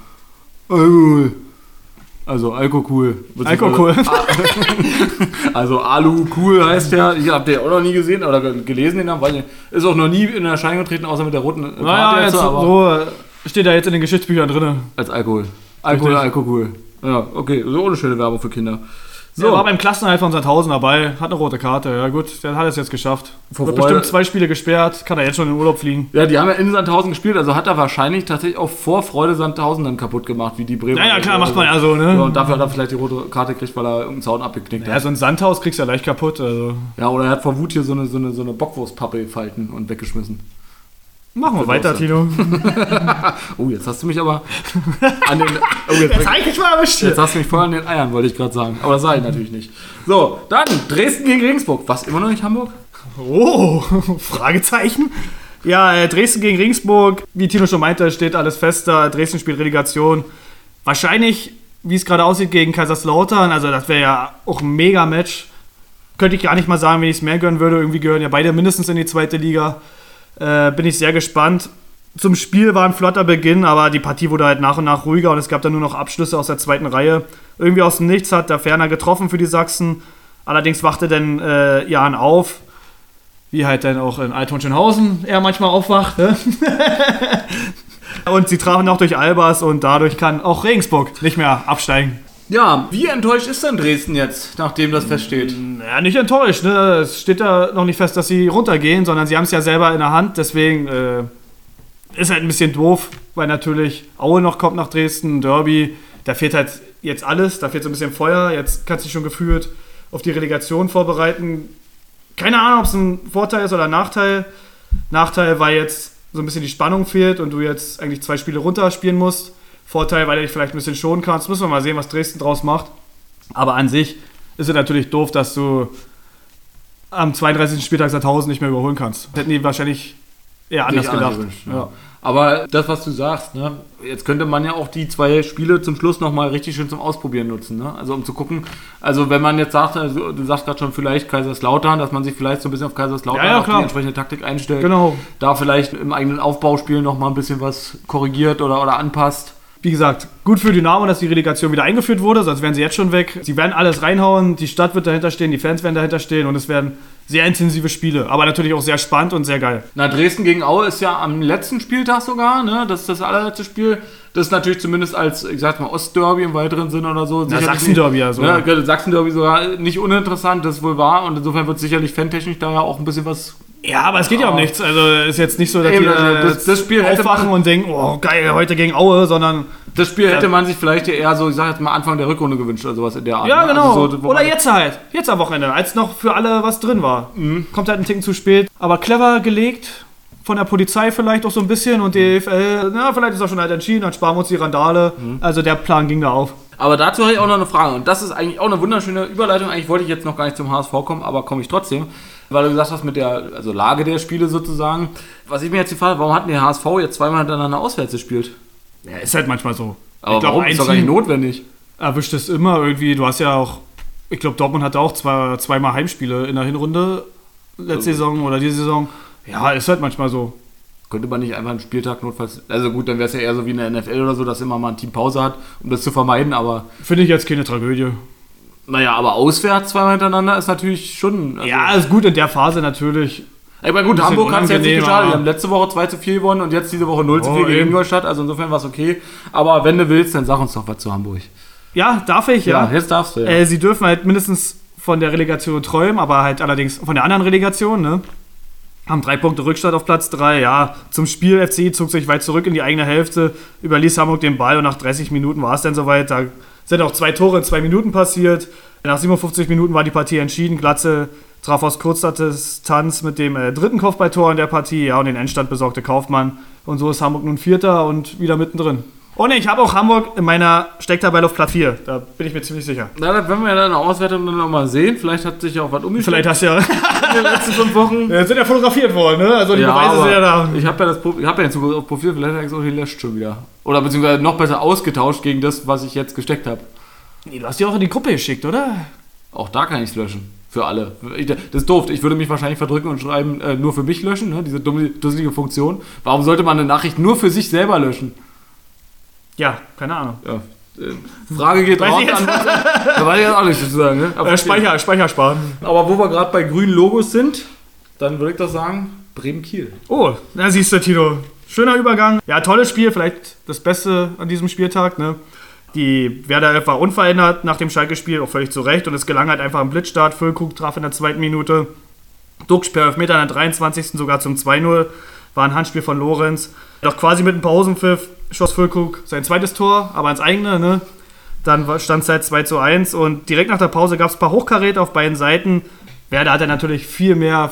Also Alkohol. Alkohol. Also Alu-Cool heißt der. Ich habe den ja auch noch nie gesehen oder gelesen den Namen, weil ist auch noch nie in Erscheinung getreten, außer mit der roten Karte. Naja, jetzt so steht da jetzt in den Geschichtsbüchern drin. Als Alkohol. Alkohol. Ja, okay. So eine schöne Werbung für Kinder. So. Er war beim Klassenerhalt von Sandhausen dabei, hat eine rote Karte. Ja gut, der hat es jetzt geschafft. Wird bestimmt 2 Spiele gesperrt, kann er jetzt schon in den Urlaub fliegen. Ja, die haben ja in Sandhausen gespielt, also hat er wahrscheinlich tatsächlich auch vor Freude Sandhausen dann kaputt gemacht, wie die Bremer. Ja, klar, macht man ja so, ne? Ja, und dafür hat er vielleicht die rote Karte gekriegt, weil er irgendeinen Zaun abgeknickt hat. Ja, so ein Sandhaus kriegst du ja leicht kaputt. Also. Ja, oder er hat vor Wut hier so eine Bockwurstpappe gefalten und weggeschmissen. Machen wir weiter, Tino. Oh, jetzt hast du mich aber an den... Oh, jetzt hast du mich voll an den Eiern, wollte ich gerade sagen. Aber das sage ich natürlich nicht. So, dann Dresden gegen Regensburg. Was, immer noch nicht Hamburg? Oh, Fragezeichen. Ja, Dresden gegen Regensburg. Wie Tino schon meinte, steht alles fest da. Dresden spielt Relegation Wahrscheinlich, wie es gerade aussieht, gegen Kaiserslautern. Also das wäre ja auch ein Mega-Match. Könnte ich gar nicht mal sagen, wenn ich es mehr gönnen würde. Irgendwie gehören ja beide mindestens in die 2. Liga. Bin ich sehr gespannt. Zum Spiel war ein flotter Beginn, aber die Partie wurde halt nach und nach ruhiger und es gab dann nur noch Abschlüsse aus der 2. Reihe. Irgendwie aus dem Nichts hat der Ferner getroffen für die Sachsen. Allerdings wachte dann Jan auf, wie halt dann auch in Alt-Hohenschönhausen er manchmal aufwacht. Ne? Und sie trafen auch durch Albers und dadurch kann auch Regensburg nicht mehr absteigen. Ja, wie enttäuscht ist denn Dresden jetzt, nachdem das feststeht? Ja, nicht enttäuscht. Ne? Es steht ja noch nicht fest, dass sie runtergehen, sondern sie haben es ja selber in der Hand. Deswegen ist halt ein bisschen doof, weil natürlich Aue noch kommt nach Dresden, Derby. Da fehlt halt jetzt alles, da fehlt so ein bisschen Feuer. Jetzt kannst du dich schon gefühlt auf die Relegation vorbereiten. Keine Ahnung, ob es ein Vorteil ist oder ein Nachteil. Nachteil, weil jetzt so ein bisschen die Spannung fehlt und du jetzt eigentlich 2 Spiele runterspielen musst. Vorteil, weil du dich vielleicht ein bisschen schonen kannst. Müssen wir mal sehen, was Dresden draus macht. Aber an sich ist es natürlich doof, dass du am 32. Spieltag Sandhausen nicht mehr überholen kannst. Hätten die wahrscheinlich eher anders gedacht. Ja. Aber das, was du sagst, ne? Jetzt könnte man ja auch die 2 Spiele zum Schluss nochmal richtig schön zum Ausprobieren nutzen. Ne? Also um zu gucken, also wenn man jetzt sagt, also, du sagst gerade schon vielleicht Kaiserslautern, dass man sich vielleicht so ein bisschen auf Kaiserslautern auf die entsprechende Taktik einstellt. Genau. Da vielleicht im eigenen Aufbauspiel nochmal ein bisschen was korrigiert oder anpasst. Wie gesagt, gut für Dynamo, dass die Relegation wieder eingeführt wurde, sonst wären sie jetzt schon weg. Sie werden alles reinhauen, die Stadt wird dahinter stehen, die Fans werden dahinter stehen und es werden sehr intensive Spiele, aber natürlich auch sehr spannend und sehr geil. Na, Dresden gegen Aue ist ja am letzten Spieltag sogar, ne? Das ist das allerletzte Spiel. Das ist natürlich zumindest als, ich sag mal, Ostderby im weiteren Sinne oder so. Na, Sachsen-Derby ja sogar. Ne? Sachsen-Derby sogar nicht uninteressant, das ist wohl wahr und insofern wird sicherlich fantechnisch da ja auch ein bisschen was. Ja, aber es geht ja um nichts. Also ist jetzt nicht so, dass Eben, die das Spiel aufwachen und denken, oh geil, heute gegen Aue, sondern das Spiel hätte man sich vielleicht eher so, ich sag jetzt mal, Anfang der Rückrunde gewünscht oder sowas in der Art. Ja, genau. Also so, oder jetzt halt. Jetzt am Wochenende, als noch für alle was drin war. Kommt halt ein Ticken zu spät. Aber clever gelegt. Von der Polizei vielleicht auch so ein bisschen und die DFL, na, vielleicht ist auch schon halt entschieden, dann sparen wir uns die Randale. Also der Plan ging da auf. Aber dazu habe ich auch noch eine Frage und das ist eigentlich auch eine wunderschöne Überleitung. Eigentlich wollte ich jetzt noch gar nicht zum HSV kommen, aber komme ich trotzdem. Weil du gesagt hast, mit der Lage der Spiele sozusagen. Was ich mir jetzt die Frage, warum hat der HSV jetzt 2-mal hintereinander auswärts gespielt? Ja, ist halt manchmal so. Aber ich glaub, warum? Ist doch gar nicht notwendig. Erwischt es immer irgendwie. Du hast ja auch, ich glaube, Dortmund hatte auch 2-mal Heimspiele in der Hinrunde letzte Saison oder diese Saison. Ja, ist halt manchmal so. Könnte man nicht einfach einen Spieltag notfalls... Also gut, dann wäre es ja eher so wie in der NFL oder so, dass immer mal ein Team Pause hat, um das zu vermeiden, aber... Finde ich jetzt keine Tragödie. Naja, aber auswärts 2-mal hintereinander ist natürlich schon... Also ja, ist gut in der Phase natürlich. Aber gut, Hamburg hat es jetzt nicht geschadet. Die haben letzte Woche 2-4 gewonnen und jetzt diese Woche 0-4 gegen Ingolstadt. Also insofern war es okay. Aber wenn du willst, dann sag uns doch was zu Hamburg. Ja, darf ich, ja. Ja, jetzt darfst du, ja. Sie dürfen halt mindestens von der Relegation träumen, aber halt allerdings von der anderen Relegation, ne? Haben 3 Punkte Rückstand auf Platz 3, ja. Zum Spiel, FCI zog sich weit zurück in die eigene Hälfte, überließ Hamburg den Ball und nach 30 Minuten war es dann soweit. Da sind auch 2 Tore in 2 Minuten passiert. Nach 57 Minuten war die Partie entschieden. Glatze traf aus kurzer Distanz mit dem 3. Kopfballtor in der Partie, ja, und den Endstand besorgte Kaufmann. Und so ist Hamburg nun 4. und wieder mittendrin. Und ich habe auch Hamburg in meiner Stecktabelle auf Platz 4. Da bin ich mir ziemlich sicher. Na, das werden wir ja dann in der Auswertung dann nochmal sehen. Vielleicht hat sich ja auch was umgestellt. Vielleicht hast du ja in den letzten 5 Wochen. Ja, sind ja fotografiert worden, ne? Also die Beweise sind ja da. Ich habe ja den Zugriff auf Profil, vielleicht habe ich es auch gelöscht schon wieder. Oder beziehungsweise noch besser ausgetauscht gegen das, was ich jetzt gesteckt habe. Nee, du hast die auch in die Gruppe geschickt, oder? Auch da kann ich es löschen. Für alle. Das ist doof. Ich würde mich wahrscheinlich verdrücken und schreiben, nur für mich löschen, ne? Diese dusselige Funktion. Warum sollte man eine Nachricht nur für sich selber löschen? Ja, keine Ahnung. Ja. Frage geht raus. Da weiß ich jetzt auch nichts zu sagen. Ne? Speicher sparen. Aber wo wir gerade bei grünen Logos sind, dann würde ich doch sagen, Bremen-Kiel. Oh, da siehst du, Tino. Schöner Übergang. Ja, tolles Spiel. Vielleicht das Beste an diesem Spieltag. Ne? Die Werder 11 war unverändert nach dem Schalke-Spiel, auch völlig zu Recht. Und es gelang halt einfach ein Blitzstart. Füllkrug traf in der 2. Minute. Duxch per Elfmeter in der 23. sogar zum 2-0. War ein Handspiel von Lorenz. Doch quasi mit einem Pausenpfiff schoss Füllkrug sein 2. Tor, aber ins eigene. Ne? Dann stand es halt 2-1 und direkt nach der Pause gab es ein paar Hochkaräte auf beiden Seiten. Werder hatte natürlich viel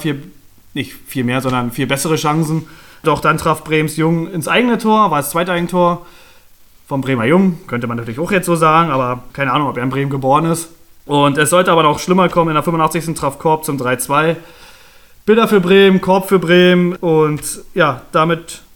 bessere Chancen. Doch dann traf Brems Jung ins eigene Tor, war das 2. Eigentor vom Bremer Jung. Könnte man natürlich auch jetzt so sagen, aber keine Ahnung, ob er in Bremen geboren ist. Und es sollte aber noch schlimmer kommen. In der 85. traf Korb zum 3-2. Bilder für Bremen, Korb für Bremen und ja, damit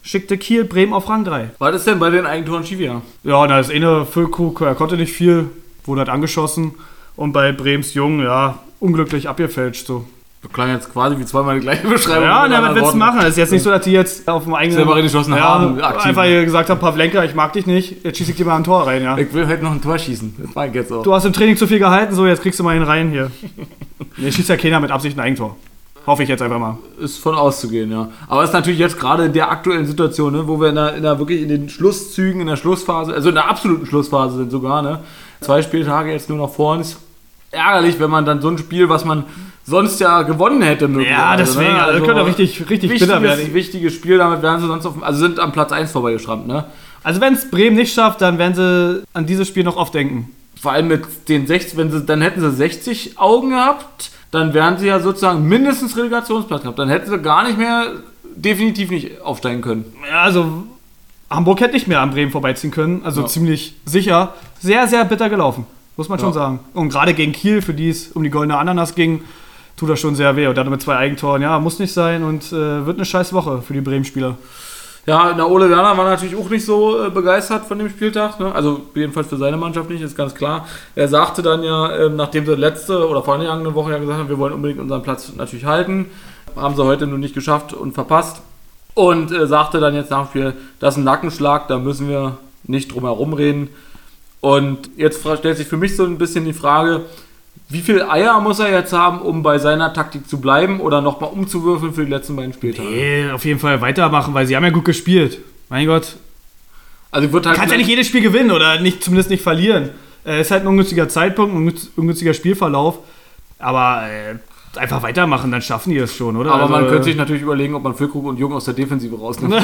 schickte Kiel Bremen auf Rang 3. Was ist denn bei den Eigentoren schiefgegangen? Ja, da ist eine Füllkrug, er konnte nicht viel, wurde halt angeschossen. Und bei Brems Jung, ja, unglücklich abgefälscht so. Das klang jetzt quasi wie zweimal die gleiche Beschreibung. Ja, was willst du machen? Es ist jetzt nicht so, dass die jetzt auf dem eigenen... Selber reingeschossen haben, aktiv. Einfach gesagt haben, Pavlenka, ich mag dich nicht, jetzt schieße ich dir mal ein Tor rein, ja. Ich will halt noch ein Tor schießen. Das war ich jetzt auch. Du hast im Training zu viel gehalten, so, jetzt kriegst du mal ihn rein hier. Nee, schießt ja keiner mit Absicht ein Eigentor. Hoffe ich jetzt einfach mal. Ist von auszugehen, ja. Aber es ist natürlich jetzt gerade in der aktuellen Situation, ne, wo wir wirklich in den Schlusszügen, in der Schlussphase, also in der absoluten Schlussphase sind sogar, ne, 2 Spieltage jetzt nur noch vor uns. Ärgerlich, wenn man dann so ein Spiel, was man sonst ja gewonnen hätte, möglicherweise. Ja, deswegen, ne? also könnte richtig bitter werden. Wichtiges Spiel, damit wären sie sonst sind am Platz 1 vorbeigeschrammt, ne? Also wenn es Bremen nicht schafft, dann werden sie an dieses Spiel noch oft denken. Vor allem mit den 60, dann hätten sie 60 Augen gehabt, dann wären sie ja sozusagen mindestens Relegationsplatz gehabt. Dann hätten sie gar nicht mehr, definitiv nicht aufsteigen können. Ja, also Hamburg hätte nicht mehr an Bremen vorbeiziehen können, also ja. Ziemlich sicher. Sehr, sehr bitter gelaufen, muss man schon sagen. Und gerade gegen Kiel, für die es um die goldene Ananas ging, tut das schon sehr weh. Und dann mit 2 Eigentoren, ja, muss nicht sein und wird eine scheiß Woche für die Bremen-Spieler. Ja, der Ole Werner war natürlich auch nicht so begeistert von dem Spieltag, ne? Also jedenfalls für seine Mannschaft nicht, ist ganz klar. Er sagte dann ja, nachdem sie letzte oder vorangegangene Woche ja gesagt haben, wir wollen unbedingt unseren Platz natürlich halten, haben sie heute nur nicht geschafft und verpasst. Und sagte dann jetzt nach dem Spiel, das ist ein Nackenschlag, da müssen wir nicht drum herum reden. Und jetzt stellt sich für mich so ein bisschen die Frage, wie viel Eier muss er jetzt haben, um bei seiner Taktik zu bleiben oder nochmal umzuwürfeln für die letzten beiden Spieltage? Nee, auf jeden Fall weitermachen, weil sie haben ja gut gespielt. Mein Gott. Also wird halt Du kannst ja nicht jedes Spiel gewinnen oder zumindest nicht verlieren. Ist halt ein ungünstiger Zeitpunkt, ein ungünstiger Spielverlauf. Aber einfach weitermachen, dann schaffen die es schon, oder? Aber also, man könnte sich natürlich überlegen, ob man Füllkrug und Jung aus der Defensive rausnimmt.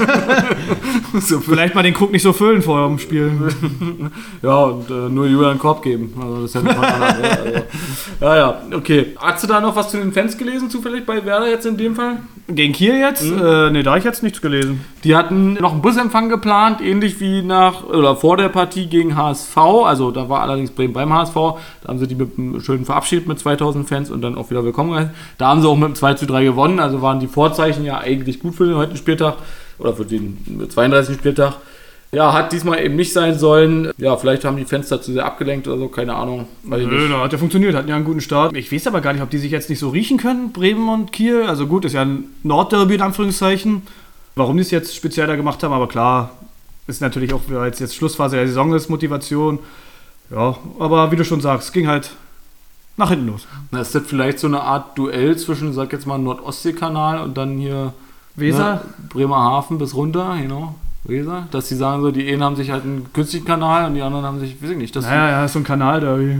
so, vielleicht mal den Krug nicht so füllen vor dem Spiel. Ja, und nur Julian einen Korb geben. Also das ist ja nicht mal anders, also, ja, okay. Hast du da noch was zu den Fans gelesen, zufällig bei Werder jetzt in dem Fall? Gegen Kiel jetzt? Nee, da habe ich jetzt nichts gelesen. Die hatten noch einen Busempfang geplant, ähnlich wie vor der Partie gegen HSV. Also da war allerdings Bremen beim HSV. Da haben sie die mit einem schönen verabschiedet mit 2000 Fans und dann auch wieder willkommen geheißen. Da haben sie auch mit dem 2:3 gewonnen. Also waren die Vorzeichen ja eigentlich gut für den heutigen Spieltag oder für den 32. Spieltag. Ja, hat diesmal eben nicht sein sollen. Ja, vielleicht haben die Fans dazu sehr abgelenkt oder so, keine Ahnung. Nö, hat ja funktioniert, hatten ja einen guten Start. Ich weiß aber gar nicht, ob die sich jetzt nicht so riechen können, Bremen und Kiel. Also gut, ist ja ein Nordderby in Anführungszeichen. Warum die es jetzt speziell da gemacht haben, aber klar, ist natürlich auch, weil es jetzt Schlussphase der Saison ist, Motivation. Ja, aber wie du schon sagst, ging halt nach hinten los. Na, ist das vielleicht so eine Art Duell zwischen, sag jetzt mal, Nord-Ostsee-Kanal und dann hier Weser? Ne, Bremerhaven bis runter, genau. Weser, dass die sagen so, die einen haben sich halt einen künstlichen Kanal und die anderen haben sich, weiß ich nicht. Ja, so ein Kanal-Derby.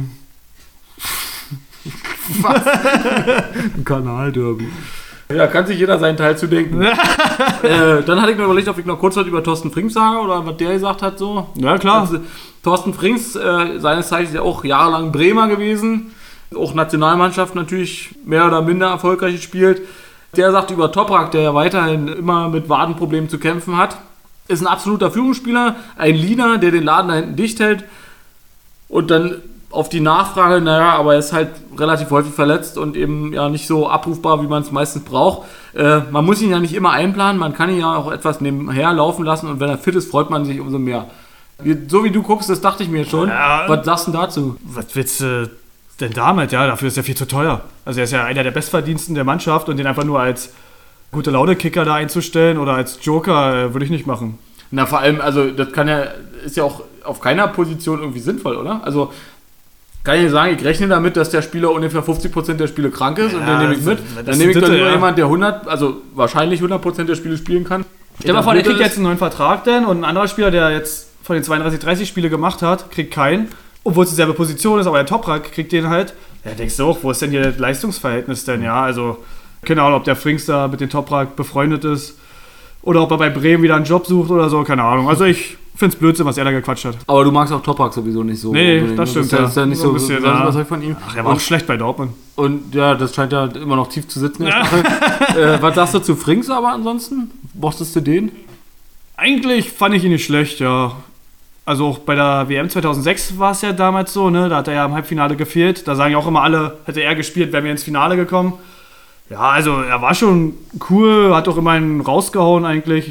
Was? Ein Kanal-Derby. Ja, kann sich jeder seinen Teil zu denken. Dann hatte ich mir überlegt, ob ich noch kurz was über Thorsten Frings sage oder was der gesagt hat. So. Ja, klar. Also, Thorsten Frings, seines Zeichens ja auch jahrelang Bremer gewesen, auch Nationalmannschaft natürlich mehr oder minder erfolgreich gespielt. Der sagt über Toprak, der ja weiterhin immer mit Wadenproblemen zu kämpfen hat, ist ein absoluter Führungsspieler, ein Leader, der den Laden da hinten dicht hält und dann auf die Nachfrage, naja, aber er ist halt relativ häufig verletzt und eben ja nicht so abrufbar, wie man es meistens braucht. Man muss ihn ja nicht immer einplanen, man kann ihn ja auch etwas nebenher laufen lassen und wenn er fit ist, freut man sich umso mehr. So wie du guckst, das dachte ich mir schon. Ja. Was sagst du dazu? Was willst du denn damit? Ja, dafür ist er viel zu teuer. Also er ist ja einer der Bestverdiensten der Mannschaft und den einfach nur als gute Laune-Kicker da einzustellen oder als Joker würde ich nicht machen. Na, vor allem, also das ist ja auch auf keiner Position irgendwie sinnvoll, oder? Also kann ich nicht sagen, ich rechne damit, dass der Spieler ungefähr 50% der Spiele krank ist und den nehme ich mit. Dann nehme ich dann nur jemand, der wahrscheinlich 100% der Spiele spielen kann. Stell dir mal vor, der kriegt jetzt einen neuen Vertrag denn und ein anderer Spieler, der jetzt von den 32, 30 Spiele gemacht hat, kriegt keinen. Obwohl es dieselbe Position ist, aber der Toprak kriegt den halt. Ja, denkst du auch, wo ist denn hier das Leistungsverhältnis denn? Ja, also keine Ahnung, ob der Frings da mit dem Toprak befreundet ist oder ob er bei Bremen wieder einen Job sucht oder so, keine Ahnung. Also ich finde es Blödsinn, was er da gequatscht hat. Aber du magst auch Toprak sowieso nicht so. Nee, das stimmt. Das ist ja nicht so ein bisschen was von ihm. Ach, er war auch schlecht bei Dortmund. Und ja, das scheint ja immer noch tief zu sitzen. Ja. Was sagst du zu Frings aber ansonsten? Mochtest du den? Eigentlich fand ich ihn nicht schlecht, ja. Also auch bei der WM 2006 war es ja damals so, ne? Da hat er ja im Halbfinale gefehlt. Da sagen ja auch immer alle, hätte er gespielt, wären wir ins Finale gekommen. Ja, also er war schon cool, hat auch immer einen rausgehauen eigentlich.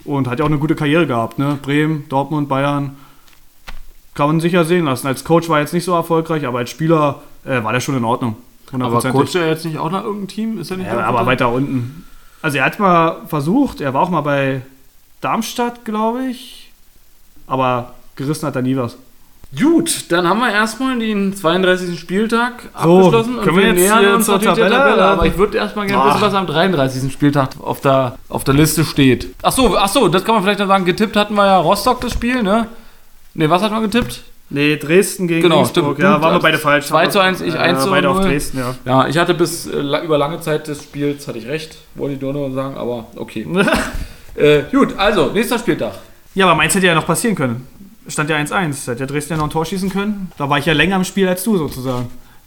Und hat ja auch eine gute Karriere gehabt, ne? Bremen, Dortmund, Bayern. Kann man sicher sehen lassen. Als Coach war er jetzt nicht so erfolgreich, aber als Spieler war der schon in Ordnung. Aber coacht er jetzt nicht auch nach irgendeinem Team? Ist er nicht aber weiter unten. Also er hat mal versucht, er war auch mal bei Darmstadt, glaube ich. Aber gerissen hat er nie was. Gut, dann haben wir erstmal den 32. Spieltag abgeschlossen. Können wir jetzt nähern uns zur natürlich der Tabelle? Tabelle. Aber ich würde erstmal gerne wissen, was am 33. Spieltag auf der Liste steht. Ach so, das kann man vielleicht noch sagen. Getippt hatten wir ja Rostock, das Spiel, ne? Ne, was hat man getippt? Nee, Dresden gegen Stimmt. Regensburg. Ja, waren wir beide falsch. 2:1, ich 1:0. Beide auf Dresden, ja. Ja, ich hatte bis über lange Zeit des Spiels, hatte ich recht, wollte ich nur sagen, aber okay. Gut, also, nächster Spieltag. Ja, aber meins hätte ja noch passieren können. Stand ja 1:1. Hätte ja Dresden ja noch ein Tor schießen können. Da war ich ja länger im Spiel als du sozusagen.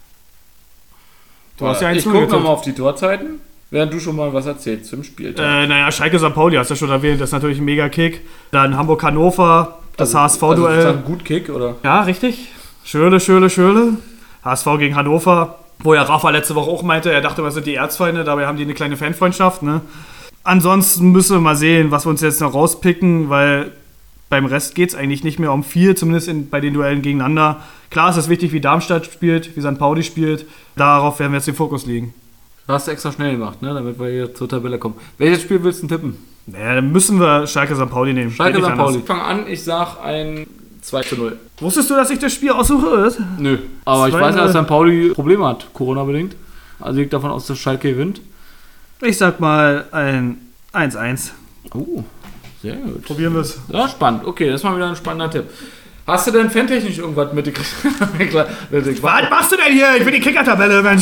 Du hast ja 1:0 Ich gucke nochmal auf die Torzeiten, während du schon mal was erzählst zum Spieltag. Naja, Schalke St. Pauli hast du ja schon erwähnt. Das ist natürlich ein Mega-Kick. Dann Hamburg-Hannover, das HSV-Duell. Also ist das ein gut Kick, oder? Ja, richtig. Schöle. HSV gegen Hannover. Wo ja Rafa letzte Woche auch meinte, er dachte, wir sind die Erzfeinde. Dabei haben die eine kleine Fanfreundschaft, ne? Ansonsten müssen wir mal sehen, was wir uns jetzt noch rauspicken, weil beim Rest geht es eigentlich nicht mehr um viel, zumindest bei den Duellen gegeneinander. Klar ist es wichtig, wie Darmstadt spielt, wie St. Pauli spielt. Darauf werden wir jetzt den Fokus legen. Du hast extra schnell gemacht, ne? Damit wir hier zur Tabelle kommen. Welches Spiel willst du tippen? Naja, dann müssen wir Schalke St. Pauli nehmen. Schalke St. Pauli. Ich fange an, ich sag ein 2:0. Wusstest du, dass ich das Spiel aussuche? Nö, aber ich weiß ja, dass St. Pauli Probleme hat, Corona-bedingt. Also ich gehe davon aus, dass Schalke gewinnt. Ich sag mal ein 1:1. Oh, sehr gut. Probieren wir es. Ja, spannend. Okay, das ist mal wieder ein spannender Tipp. Hast du denn fantechnisch irgendwas mitgekriegt? Was machst du denn hier? Ich will die Kicker-Tabelle, Mensch.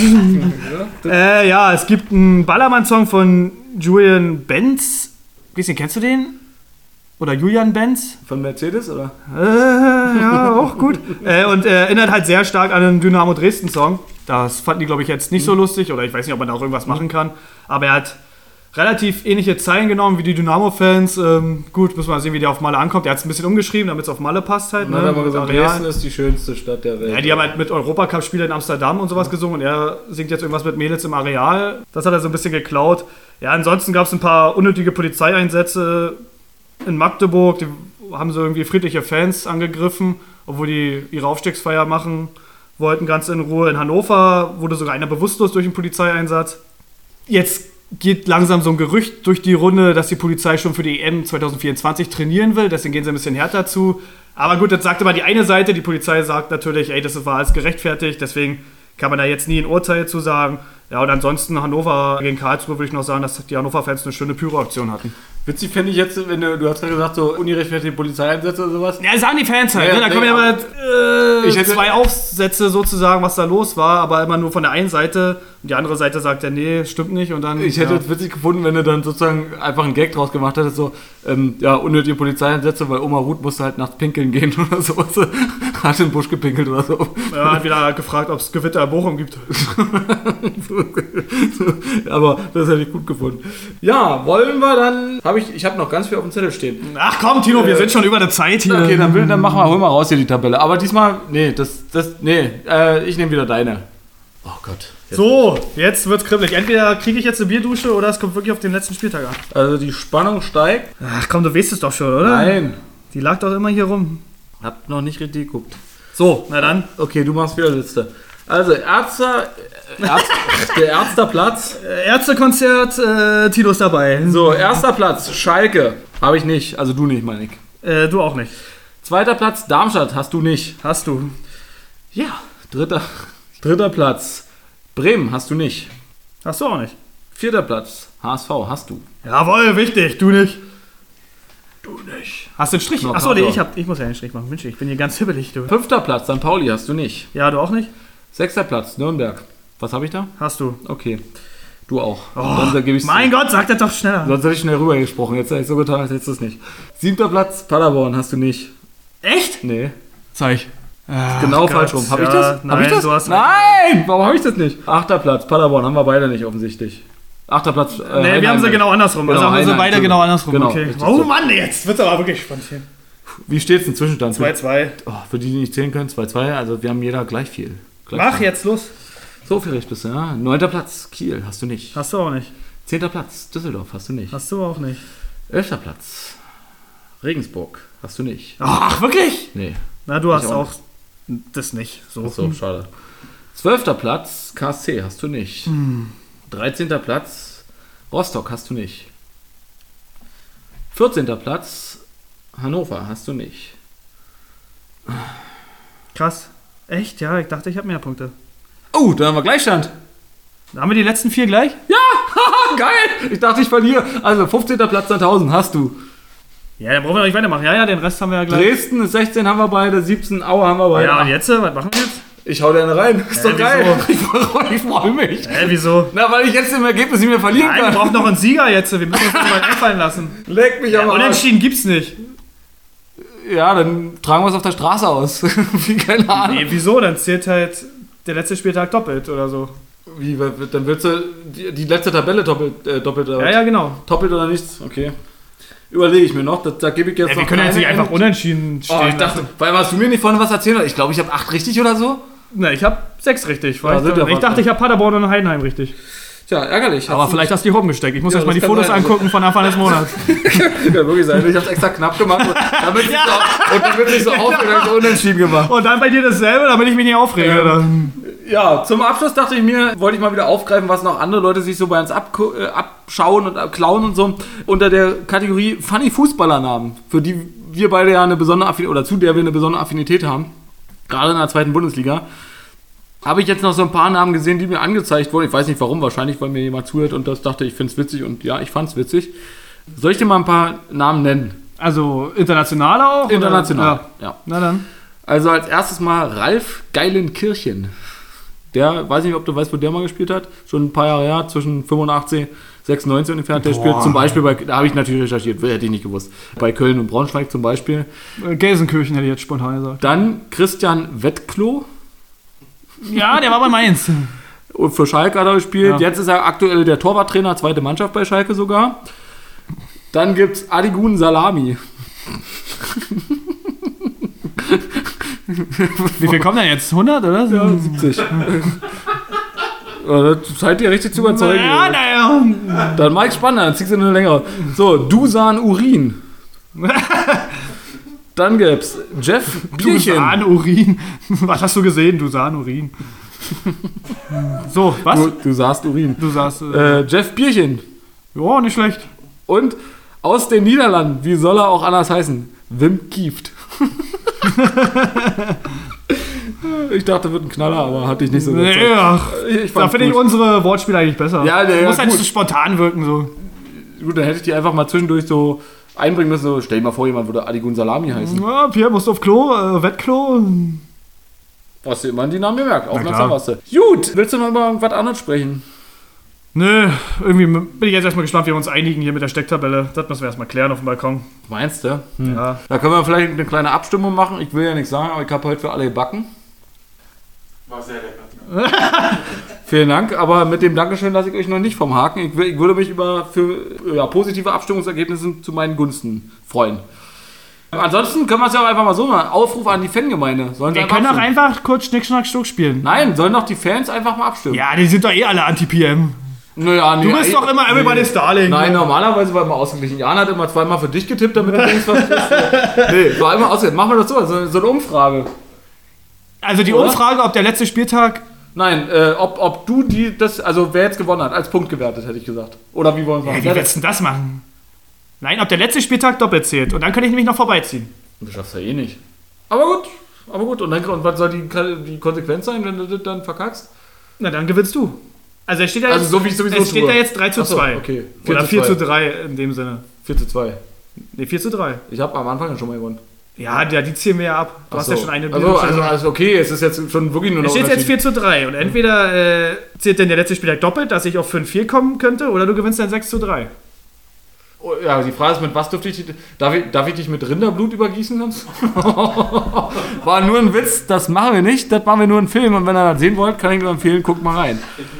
Ja, es gibt einen Ballermann-Song von Julian Benz. Kennst du den? Oder Julian Benz? Von Mercedes, oder? Ja, auch gut. Und erinnert halt sehr stark an einen Dynamo Dresden-Song. Das fanden die, glaube ich, jetzt nicht so lustig. Oder ich weiß nicht, ob man da auch irgendwas machen kann. Aber er hat relativ ähnliche Zeilen genommen wie die Dynamo-Fans. Gut, müssen wir mal sehen, wie der auf Malle ankommt. Er hat es ein bisschen umgeschrieben, damit es auf Malle passt halt. Ne? Dann haben wir gesagt, Dresden ist die schönste Stadt der Welt. Ja, die haben halt mit Europacup-Spielern in Amsterdam und sowas gesungen. Und er singt jetzt irgendwas mit Mädels im Areal. Das hat er so ein bisschen geklaut. Ja, ansonsten gab es ein paar unnötige Polizeieinsätze in Magdeburg. Die haben so irgendwie friedliche Fans angegriffen, obwohl die ihre Aufstiegsfeier machen wollten, ganz in Ruhe. In Hannover wurde sogar einer bewusstlos durch einen Polizeieinsatz. Jetzt geht langsam so ein Gerücht durch die Runde, dass die Polizei schon für die EM 2024 trainieren will. Deswegen gehen sie ein bisschen härter zu. Aber gut, das sagt immer die eine Seite. Die Polizei sagt natürlich, das war alles gerechtfertigt. Deswegen kann man da jetzt nie ein Urteil zu sagen. Ja, und ansonsten Hannover gegen Karlsruhe würde ich noch sagen, dass die Hannover-Fans eine schöne Pyro-Aktion hatten. Witzig fände ich jetzt, wenn du hast ja gesagt, so ungerechtfertigte Polizeieinsätze oder sowas. Ja, sagen die Fans halt. Ja, da kommen ja mal zwei Aufsätze sozusagen, was da los war, aber immer nur von der einen Seite. Und die andere Seite sagt ja, nee, stimmt nicht. Und dann, ich hätte es witzig gefunden, wenn du dann sozusagen einfach einen Gag draus gemacht hättest, so, unnötige Polizeieinsätze, weil Oma Ruth musste halt nachts pinkeln gehen oder sowas. Hat in den Busch gepinkelt oder so. Ja, hat wieder gefragt, ob es Gewitter in Bochum gibt. Aber das hätte ich gut gefunden. Ja, wollen wir dann... Ich habe noch ganz viel auf dem Zettel stehen. Ach komm, Tino, wir sind schon über der Zeit hier. Okay, dann hol mal raus hier die Tabelle. Aber diesmal, ich nehme wieder deine. Oh Gott. So, jetzt wird's kribbelig. Entweder kriege ich jetzt eine Bierdusche oder es kommt wirklich auf den letzten Spieltag an. Also die Spannung steigt. Ach komm, du weißt es doch schon, oder? Nein. Die lag doch immer hier rum. Hab noch nicht richtig geguckt. So, na dann. Okay, du machst wieder Liste. Also, der erster Platz. Ärztekonzert, Tino ist dabei. So, erster Platz, Schalke. Habe ich nicht, also du nicht, meine ich. Du auch nicht. Zweiter Platz, Darmstadt, hast du nicht. Hast du. Ja. Dritter Platz, Bremen, hast du nicht. Hast du auch nicht. Vierter Platz, HSV, hast du. Jawohl, wichtig, du nicht. Du nicht. Hast du einen Strich? Achso, nee, ich muss ja einen Strich machen. Mensch, ich bin hier ganz hibbelig, du. Fünfter Platz, St. Pauli, hast du nicht. Ja, du auch nicht. Sechster Platz, Nürnberg. Was habe ich da? Hast du. Okay. Du auch. Oh, mein Gott, sag das doch schneller. Sonst hätte ich schnell rübergesprochen. Jetzt hätte ich so getan, als hättest du es nicht. Siebter Platz, Paderborn, hast du nicht. Echt? Nee. Zeig. Genau falsch rum. Hab ich das? Nein, hab ich das? Du hast Nein! Warum habe ich das nicht? Achter Platz, Paderborn, haben wir beide nicht offensichtlich. Achter Platz. Nee, wir haben sie genau andersrum. Genau, also haben sie beide genau andersrum. Genau, okay. Oh Mann, jetzt wird's aber wirklich spannend hier. Wie steht's im Zwischenstand? 2-2. Oh, für die nicht zählen können, 2-2. Also wir haben jeder gleich viel. Mach jetzt los. So viel recht bist du, ja. 9. Platz, Kiel, hast du nicht. Hast du auch nicht. 10. Platz, Düsseldorf, hast du nicht. Hast du auch nicht. 11. Platz, Regensburg hast du nicht. Ach, wirklich? Nee. Na, du hast auch auch das nicht. So. Achso, schade. 12. Platz, KSC hast du nicht. 13. Platz, Rostock hast du nicht. 14. Platz, Hannover hast du nicht. Krass. Echt? Ja, ich dachte, ich habe mehr Punkte. Oh, da haben wir Gleichstand. Haben wir die letzten 4 gleich? Ja, geil. Ich dachte, ich verliere. Also 15. Platz, 1000 hast du. Ja, dann brauchen wir noch nicht weitermachen. Ja, den Rest haben wir ja gleich. Dresden ist 16, haben wir beide. 17, Aue haben wir beide. Ja, und jetzt? Was machen wir jetzt? Ich hau dir eine rein. Ist doch geil. Ich freue mich. Wieso? Na, weil ich jetzt im Ergebnis nicht mehr verlieren Nein, wir kann. brauchen noch einen Sieger jetzt. Wir müssen uns das mal einfallen lassen. Leck mich aber an. Unentschieden gibt's nicht. Ja, dann tragen wir es auf der Straße aus. Wie, keine Ahnung. Nee, wieso? Dann zählt halt der letzte Spieltag doppelt oder so. Wie, dann willst du die letzte Tabelle doppelt oder Ja, genau. doppelt oder nichts? Okay. Überlege ich mir noch. Da gebe ich jetzt Ja, noch wir können jetzt nicht keine einfach unentschieden stehen. Oh, ich dachte, weil hast du mir nicht vorhin was erzählt hast? Ich glaube, ich habe 8 richtig oder so. Na, ich habe 6 richtig. Ja, sind ja ich dachte, ich habe Paderborn und Heidenheim richtig. Tja, ärgerlich. Aber vielleicht hast du die rumgesteckt. Ich muss Ja, erst mal die das kann Fotos sein. angucken von Anfang des Monats. Kann wirklich sein. Ich habe es extra knapp gemacht. Damit es nicht so aufgeht, habe ich so unentschieden gemacht. Und dann bei dir dasselbe, damit ich mich nicht aufrege. oder? Ja, zum Abschluss dachte ich mir, wollte ich mal wieder aufgreifen, was noch andere Leute sich so bei uns abschauen und klauen und so. Unter der Kategorie Funny Fußballernamen, für die wir beide ja eine besondere Affinität, oder zu der wir eine besondere Affinität haben, gerade in der 2. Bundesliga, habe ich jetzt noch so ein paar Namen gesehen, die mir angezeigt wurden. Ich weiß nicht warum, wahrscheinlich, weil mir jemand zuhört und das dachte, ich finde es witzig und ja, ich fand es witzig. Soll ich dir mal ein paar Namen nennen? Also internationale auch? International, Oder? ja. Na dann. Also als erstes mal Ralf Geilenkirchen. Der, weiß nicht, ob du weißt, wo der mal gespielt hat. Schon ein paar Jahre her, zwischen 85, 96 ungefähr. Der spielt zum Beispiel bei, da habe ich natürlich recherchiert, hätte ich nicht gewusst. Bei Köln und Braunschweig zum Beispiel. Gelsenkirchen hätte ich jetzt spontan gesagt. Dann Christian Wettklo. Ja, der war bei Mainz. Und für Schalke hat er gespielt. Ja. Jetzt ist er aktuell der Torwarttrainer, 2. Mannschaft bei Schalke sogar. Dann gibt es Adigun Salami. Wie viel kommen denn jetzt? 100 oder so? Ja, 70. Das scheint dir richtig zu überzeugen. Ja, naja. Dann mach ich spannender, dann ziehst du eine längere. So, Dusan Urin. Dann gibt's Jeff Bierchen. Dusan-Urin. Was hast du gesehen? Dusan-Urin. So, was? Du sahst Urin. Du sagst, Jeff Bierchen. ja, nicht schlecht. Und aus den Niederlanden, wie soll er auch anders heißen? Wim Kieft. Ich dachte, wird ein Knaller, aber hatte ich nicht so Nee, überzeugt. ach, Ich da fand's finde ich gut. unsere Wortspiele eigentlich besser. Ja, ja, muss halt gut. so spontan wirken, so. Gut, dann hätte ich die einfach mal zwischendurch so einbringen müssen. So, stell dir mal vor, jemand würde Adigun Salami heißen. Ja, Pierre, musst du auf Klo, Wettklo. Hast du immer die Namen gemerkt. Aufmerksam klar. warst du. Gut, willst du noch über irgendwas anderes sprechen? Nö, irgendwie bin ich jetzt erstmal gespannt, wie wir uns einigen hier mit der Stecktabelle. Das müssen wir erstmal klären auf dem Balkon. Meinst du? Ja. Da können wir vielleicht eine kleine Abstimmung machen. Ich will ja nichts sagen, aber ich habe heute für alle gebacken. War sehr lecker. Vielen Dank, aber mit dem Dankeschön lasse ich euch noch nicht vom Haken. Ich würde mich für positive Abstimmungsergebnisse zu meinen Gunsten freuen. Ansonsten können wir es ja auch einfach mal so machen. Aufruf an die Fangemeinde. Sollen sie Wir können doch abstimmen? einfach kurz Schnick, Schnack, Stuck spielen. Nein, sollen doch die Fans einfach mal abstimmen. Ja, die sind doch eh alle Anti-PM. Naja, nee, Du bist doch immer Everybody's Darling. Nein, normalerweise war immer ausgeglichen. Jan hat immer zweimal für dich getippt, damit du denkst, was du bist. Nee, war immer ausgeglichen. Machen wir das so eine Umfrage. Also die Oder? Umfrage, ob der letzte Spieltag... Nein, ob du also wer jetzt gewonnen hat, als Punkt gewertet, hätte ich gesagt. Oder wie wollen wir Ja, machen? wie willst du denn das machen? Nein, ob der letzte Spieltag doppelt zählt. Und dann kann ich nämlich noch vorbeiziehen. Du schaffst ja eh nicht. Aber gut. Und was soll die Konsequenz sein, wenn du das dann verkackst? Na, dann gewinnst du. Also es steht ja Also jetzt, so wie ich sowieso es steht tue. ja jetzt 3 zu Ach so, 2. okay. Oder 4 zu 3 in dem Sinne. 4 zu 2. Ne, 4 zu 3. Ich habe am Anfang ja schon mal gewonnen. Ja, die ziehen wir ja ab. Du hast ja schon eine... Also okay, es ist jetzt schon wirklich nur noch es steht jetzt Unterschied. 4 zu 3. Und entweder zählt denn der letzte Spieltag doppelt, dass ich auf 5-4 kommen könnte, oder du gewinnst dann 6 zu 3. Oh, ja, die Frage ist, mit was dürfte ich... Darf ich dich mit Rinderblut übergießen? Sonst? War nur ein Witz, das machen wir nicht. Das machen wir nur einen Film. Und wenn ihr das sehen wollt, kann ich nur empfehlen, guckt mal rein.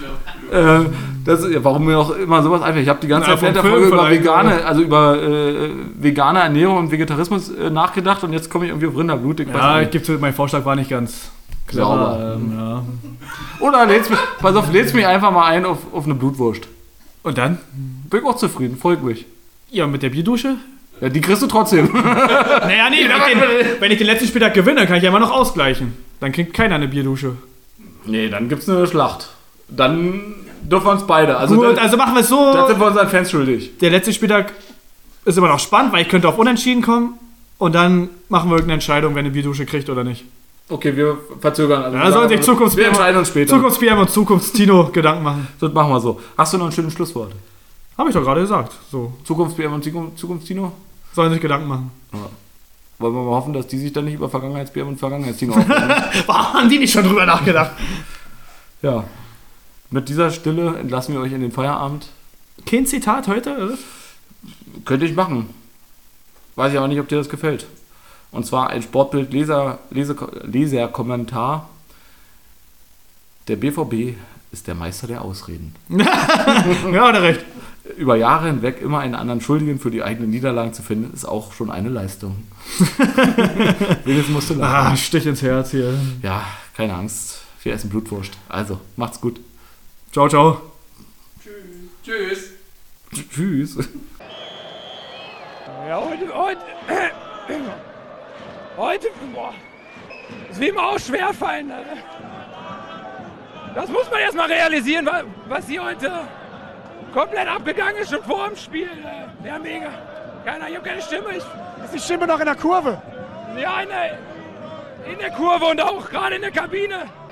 Warum mir auch immer sowas einfach. Ich habe die ganze Ja, Zeit während der vom Folge Film über vielleicht, vegane Ernährung und Vegetarismus nachgedacht und jetzt komme ich irgendwie auf Rinderblut. Ich weiß Ja, nicht. ich gebe zu, mein Vorschlag war nicht ganz clever. Sauber. Ja. Oder lädst mich einfach mal ein auf eine Blutwurst. Und dann? Bin ich auch zufrieden, folgt mich. Ja, mit der Bierdusche? Ja, die kriegst du trotzdem. Naja, nee, wenn ich den letzten Spieltag gewinne, kann ich ja immer noch ausgleichen. Dann kriegt keiner eine Bierdusche. Nee, dann gibt's eine Schlacht. Dann dürfen wir uns beide. Also, Gut, also machen wir es so. das sind wir unseren Fans schuldig. Der letzte Spieltag ist immer noch spannend, weil ich könnte auf Unentschieden kommen. Und dann machen wir irgendeine Entscheidung, wer eine Bierdusche kriegt oder nicht. Okay, wir verzögern. Also Da sollen sich wir entscheiden uns später. Zukunfts-PM und Zukunftstino Gedanken machen. Das machen wir so. Hast du noch ein schönes Schlusswort? Habe ich doch gerade gesagt. So. Zukunfts-PM und Zukunftstino? Sollen sich Gedanken machen. Ja. Wollen wir mal hoffen, dass die sich dann nicht über Vergangenheits-PM und Vergangenheitstino aufregen. Warum haben die nicht schon drüber nachgedacht? Ja. Mit dieser Stille entlassen wir euch in den Feierabend. Kein Zitat heute, oder? Könnte ich machen. Weiß ich aber nicht, ob dir das gefällt. Und zwar ein Sportbild-Leserkommentar. Der BVB ist der Meister der Ausreden. Ja, oder recht. Über Jahre hinweg immer einen anderen Schuldigen für die eigenen Niederlagen zu finden, ist auch schon eine Leistung. Wenigstens musst du lachen. Stich ins Herz hier. Ja, keine Angst. Wir essen Blutwurst. Also, macht's gut. Ciao, ciao. Tschüss. Tschüss. Ja, heute, boah, ist wie immer auch schwerfallen. Ne? Das muss man erstmal realisieren, was hier heute komplett abgegangen ist, schon vor dem Spiel. Ja, mega. Ich habe keine Stimme. Ist die Stimme noch in der Kurve? Ja, in der Kurve und auch gerade in der Kabine.